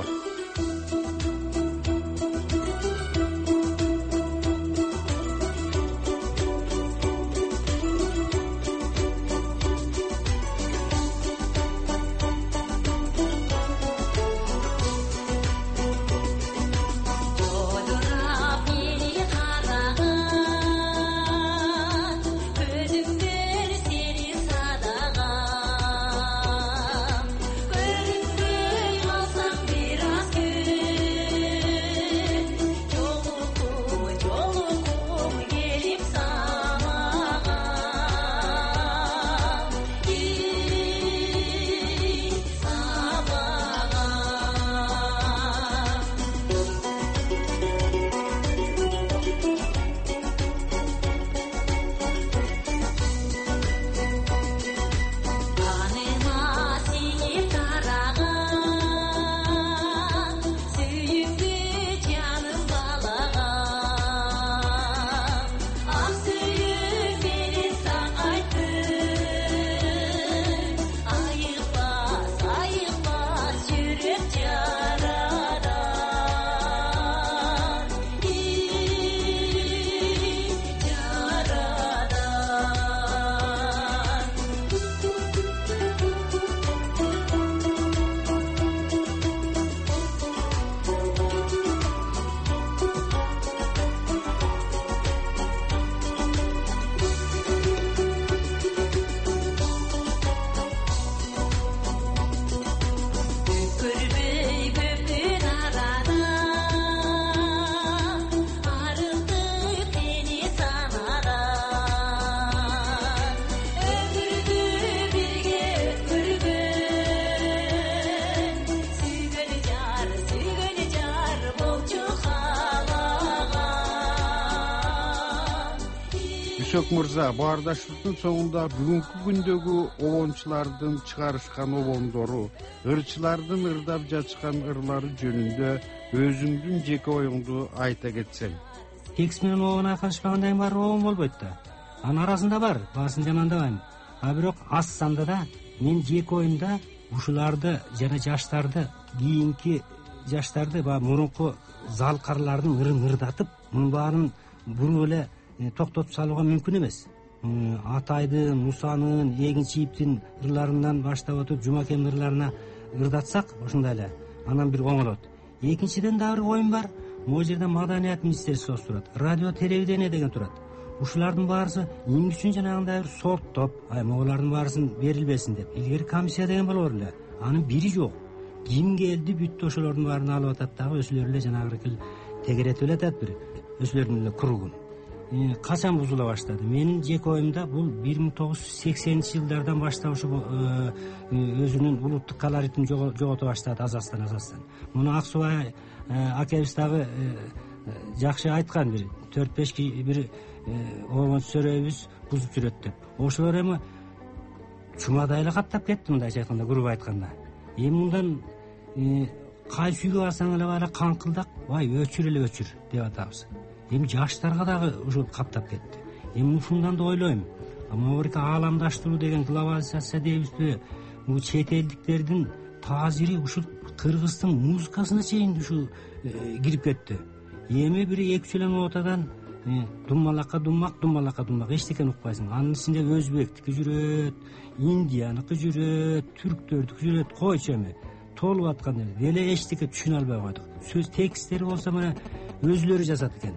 [SPEAKER 25] Үсөк мырза, баардашыктын соңунда бүгүнкү күндөгү обончулардын чыгарышкан обондору, ырчылардын ырдап жатышкан ырлары жөнүндө өзүңдүн жеке оюңду айта кетсең.
[SPEAKER 12] Текст менен обон айкалышпагандайын баары обон болбойт да. Анын арасында бар, баасын жамандабайм. А бирок аз санда да мен жеке оюмда ушуларды жана жаштарды, кийинки жаштарды, баягы мурунку залкарлардын ырын ырдатып, мунун баарын буруп эле токтотуп салууга мүмкүн эмес. Атайдын, Мусанын, Эгинчиевдин ырларынан баштап өтүп, Жумакемдин ырларына ырдатсак ошондой эле анан бир оңолот. Экинчиден дагы бир оюм бар. Могу жерде Маданият министерствосу турат, радио телевидение деген турат. Ушулардын баарысы эмне үчүн жанагындай бир сорттоп, моголардын баарысын берилбесин деп. Илгери комиссия деген болор эле. Анын бири жок. Ким келди, бүттү ошолордун баарын алып атат дагы өзүлөрү эле жанагы тегеретип эле атат бир өзүлөрүнүн эле кругун. Качан бузула баштады? Менин жеке оюмда бул 1980-жылдардан баштап ушу өзүнүн улуттук колоритин жогото баштады азастан. Муну Аксубай акебиз дагы жакшы айткан, бир 4-5 бир обончу сөрөйбүз бузуп жүрөт деп. Ошолор эми чумадай эле каттап кетти, мындайча айтканда, грубо айтканда. Эми мындан кайсы үйгө барсаң эле баары каңкылдак, бай өчүр эле өчүр деп атабыз. Эми жаштарга дагы ушул каптап кетти. Эми ушундан да ойлойм. Могу ааламдаштыруу деген глобализация дейбизби? Бул чет элдиктердин таасири ушул кыргыздын музыкасына чейин ушу кирип кетти. Эми бир 2 эле нотадан думмалакка думмак эчтекени укпайсың. Анын ичинде өзбектики жүрөт, индияныкы жүрөт, түрктөрдүкү жүрөт, койчу эми толуп аткан эле эчтеке түшүнө албай койдук. Сөз тексттери болсо мына өзүлөрү жазат экен.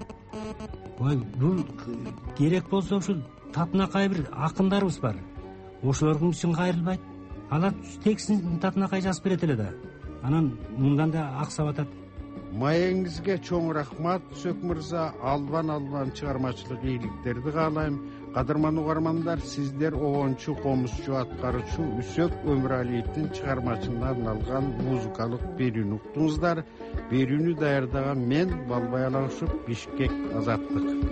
[SPEAKER 12] Бул керек болсо ушул татынакай бир акындарыбыз бар. Ошолордун үчүн кайрылбайт. Алар текстин татынакай жазып берет эле да. Анан мындан да аксап атат.
[SPEAKER 25] Маеңизге чоң рахмат, Үсөк мырза. Албан чыгармачылык ийгиликтерди каалайм. Кадырман угармандар, сиздер обончу, комузчу, аткаруучу Үсөк Өмүралиевдин чыгармачылыгына арналган музыкалык берүүнү уктуңуздар. Берүүнү даярдаган мен Балбай Алашов, Бишкек, Азаттык.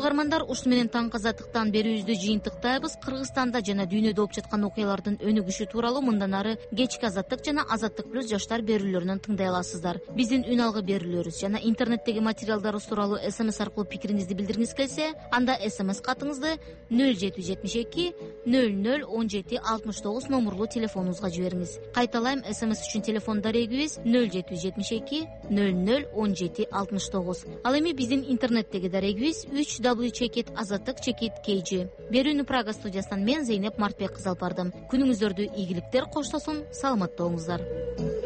[SPEAKER 1] угармандар, ушуну менен таңкы азаттыктан берүүбүздү жыйынтыктайбыз. Кыргызстанда жана дүйнөдө болуп жаткан окуялардын өнүгүшү тууралуу мындан ары кечки азаттык жана азаттык плюс жаштар берүүлөрүнөн тыңдай аласыздар. Биздин үн алгы берүүлөрүбүз жана интернеттеги материалдарыбыз тууралуу СМС аркылуу пикириңизди билдиргиңиз келсе, анда СМС катыңызды 0772 00 17 69 номерлуу телефонубузга жибериңиз. Кайталайм, СМС үчүн телефон дарегибиз 0772 00 17 69. Ал эми биздин интернеттеги дарегибиз www.azattik.kg. Берүүнү Прага студиясынан мен Зейнеп Мартбек кызы алып бардым. Күнүңүздөрдү ийгиликтер коштосун, саламатта болуңуздар.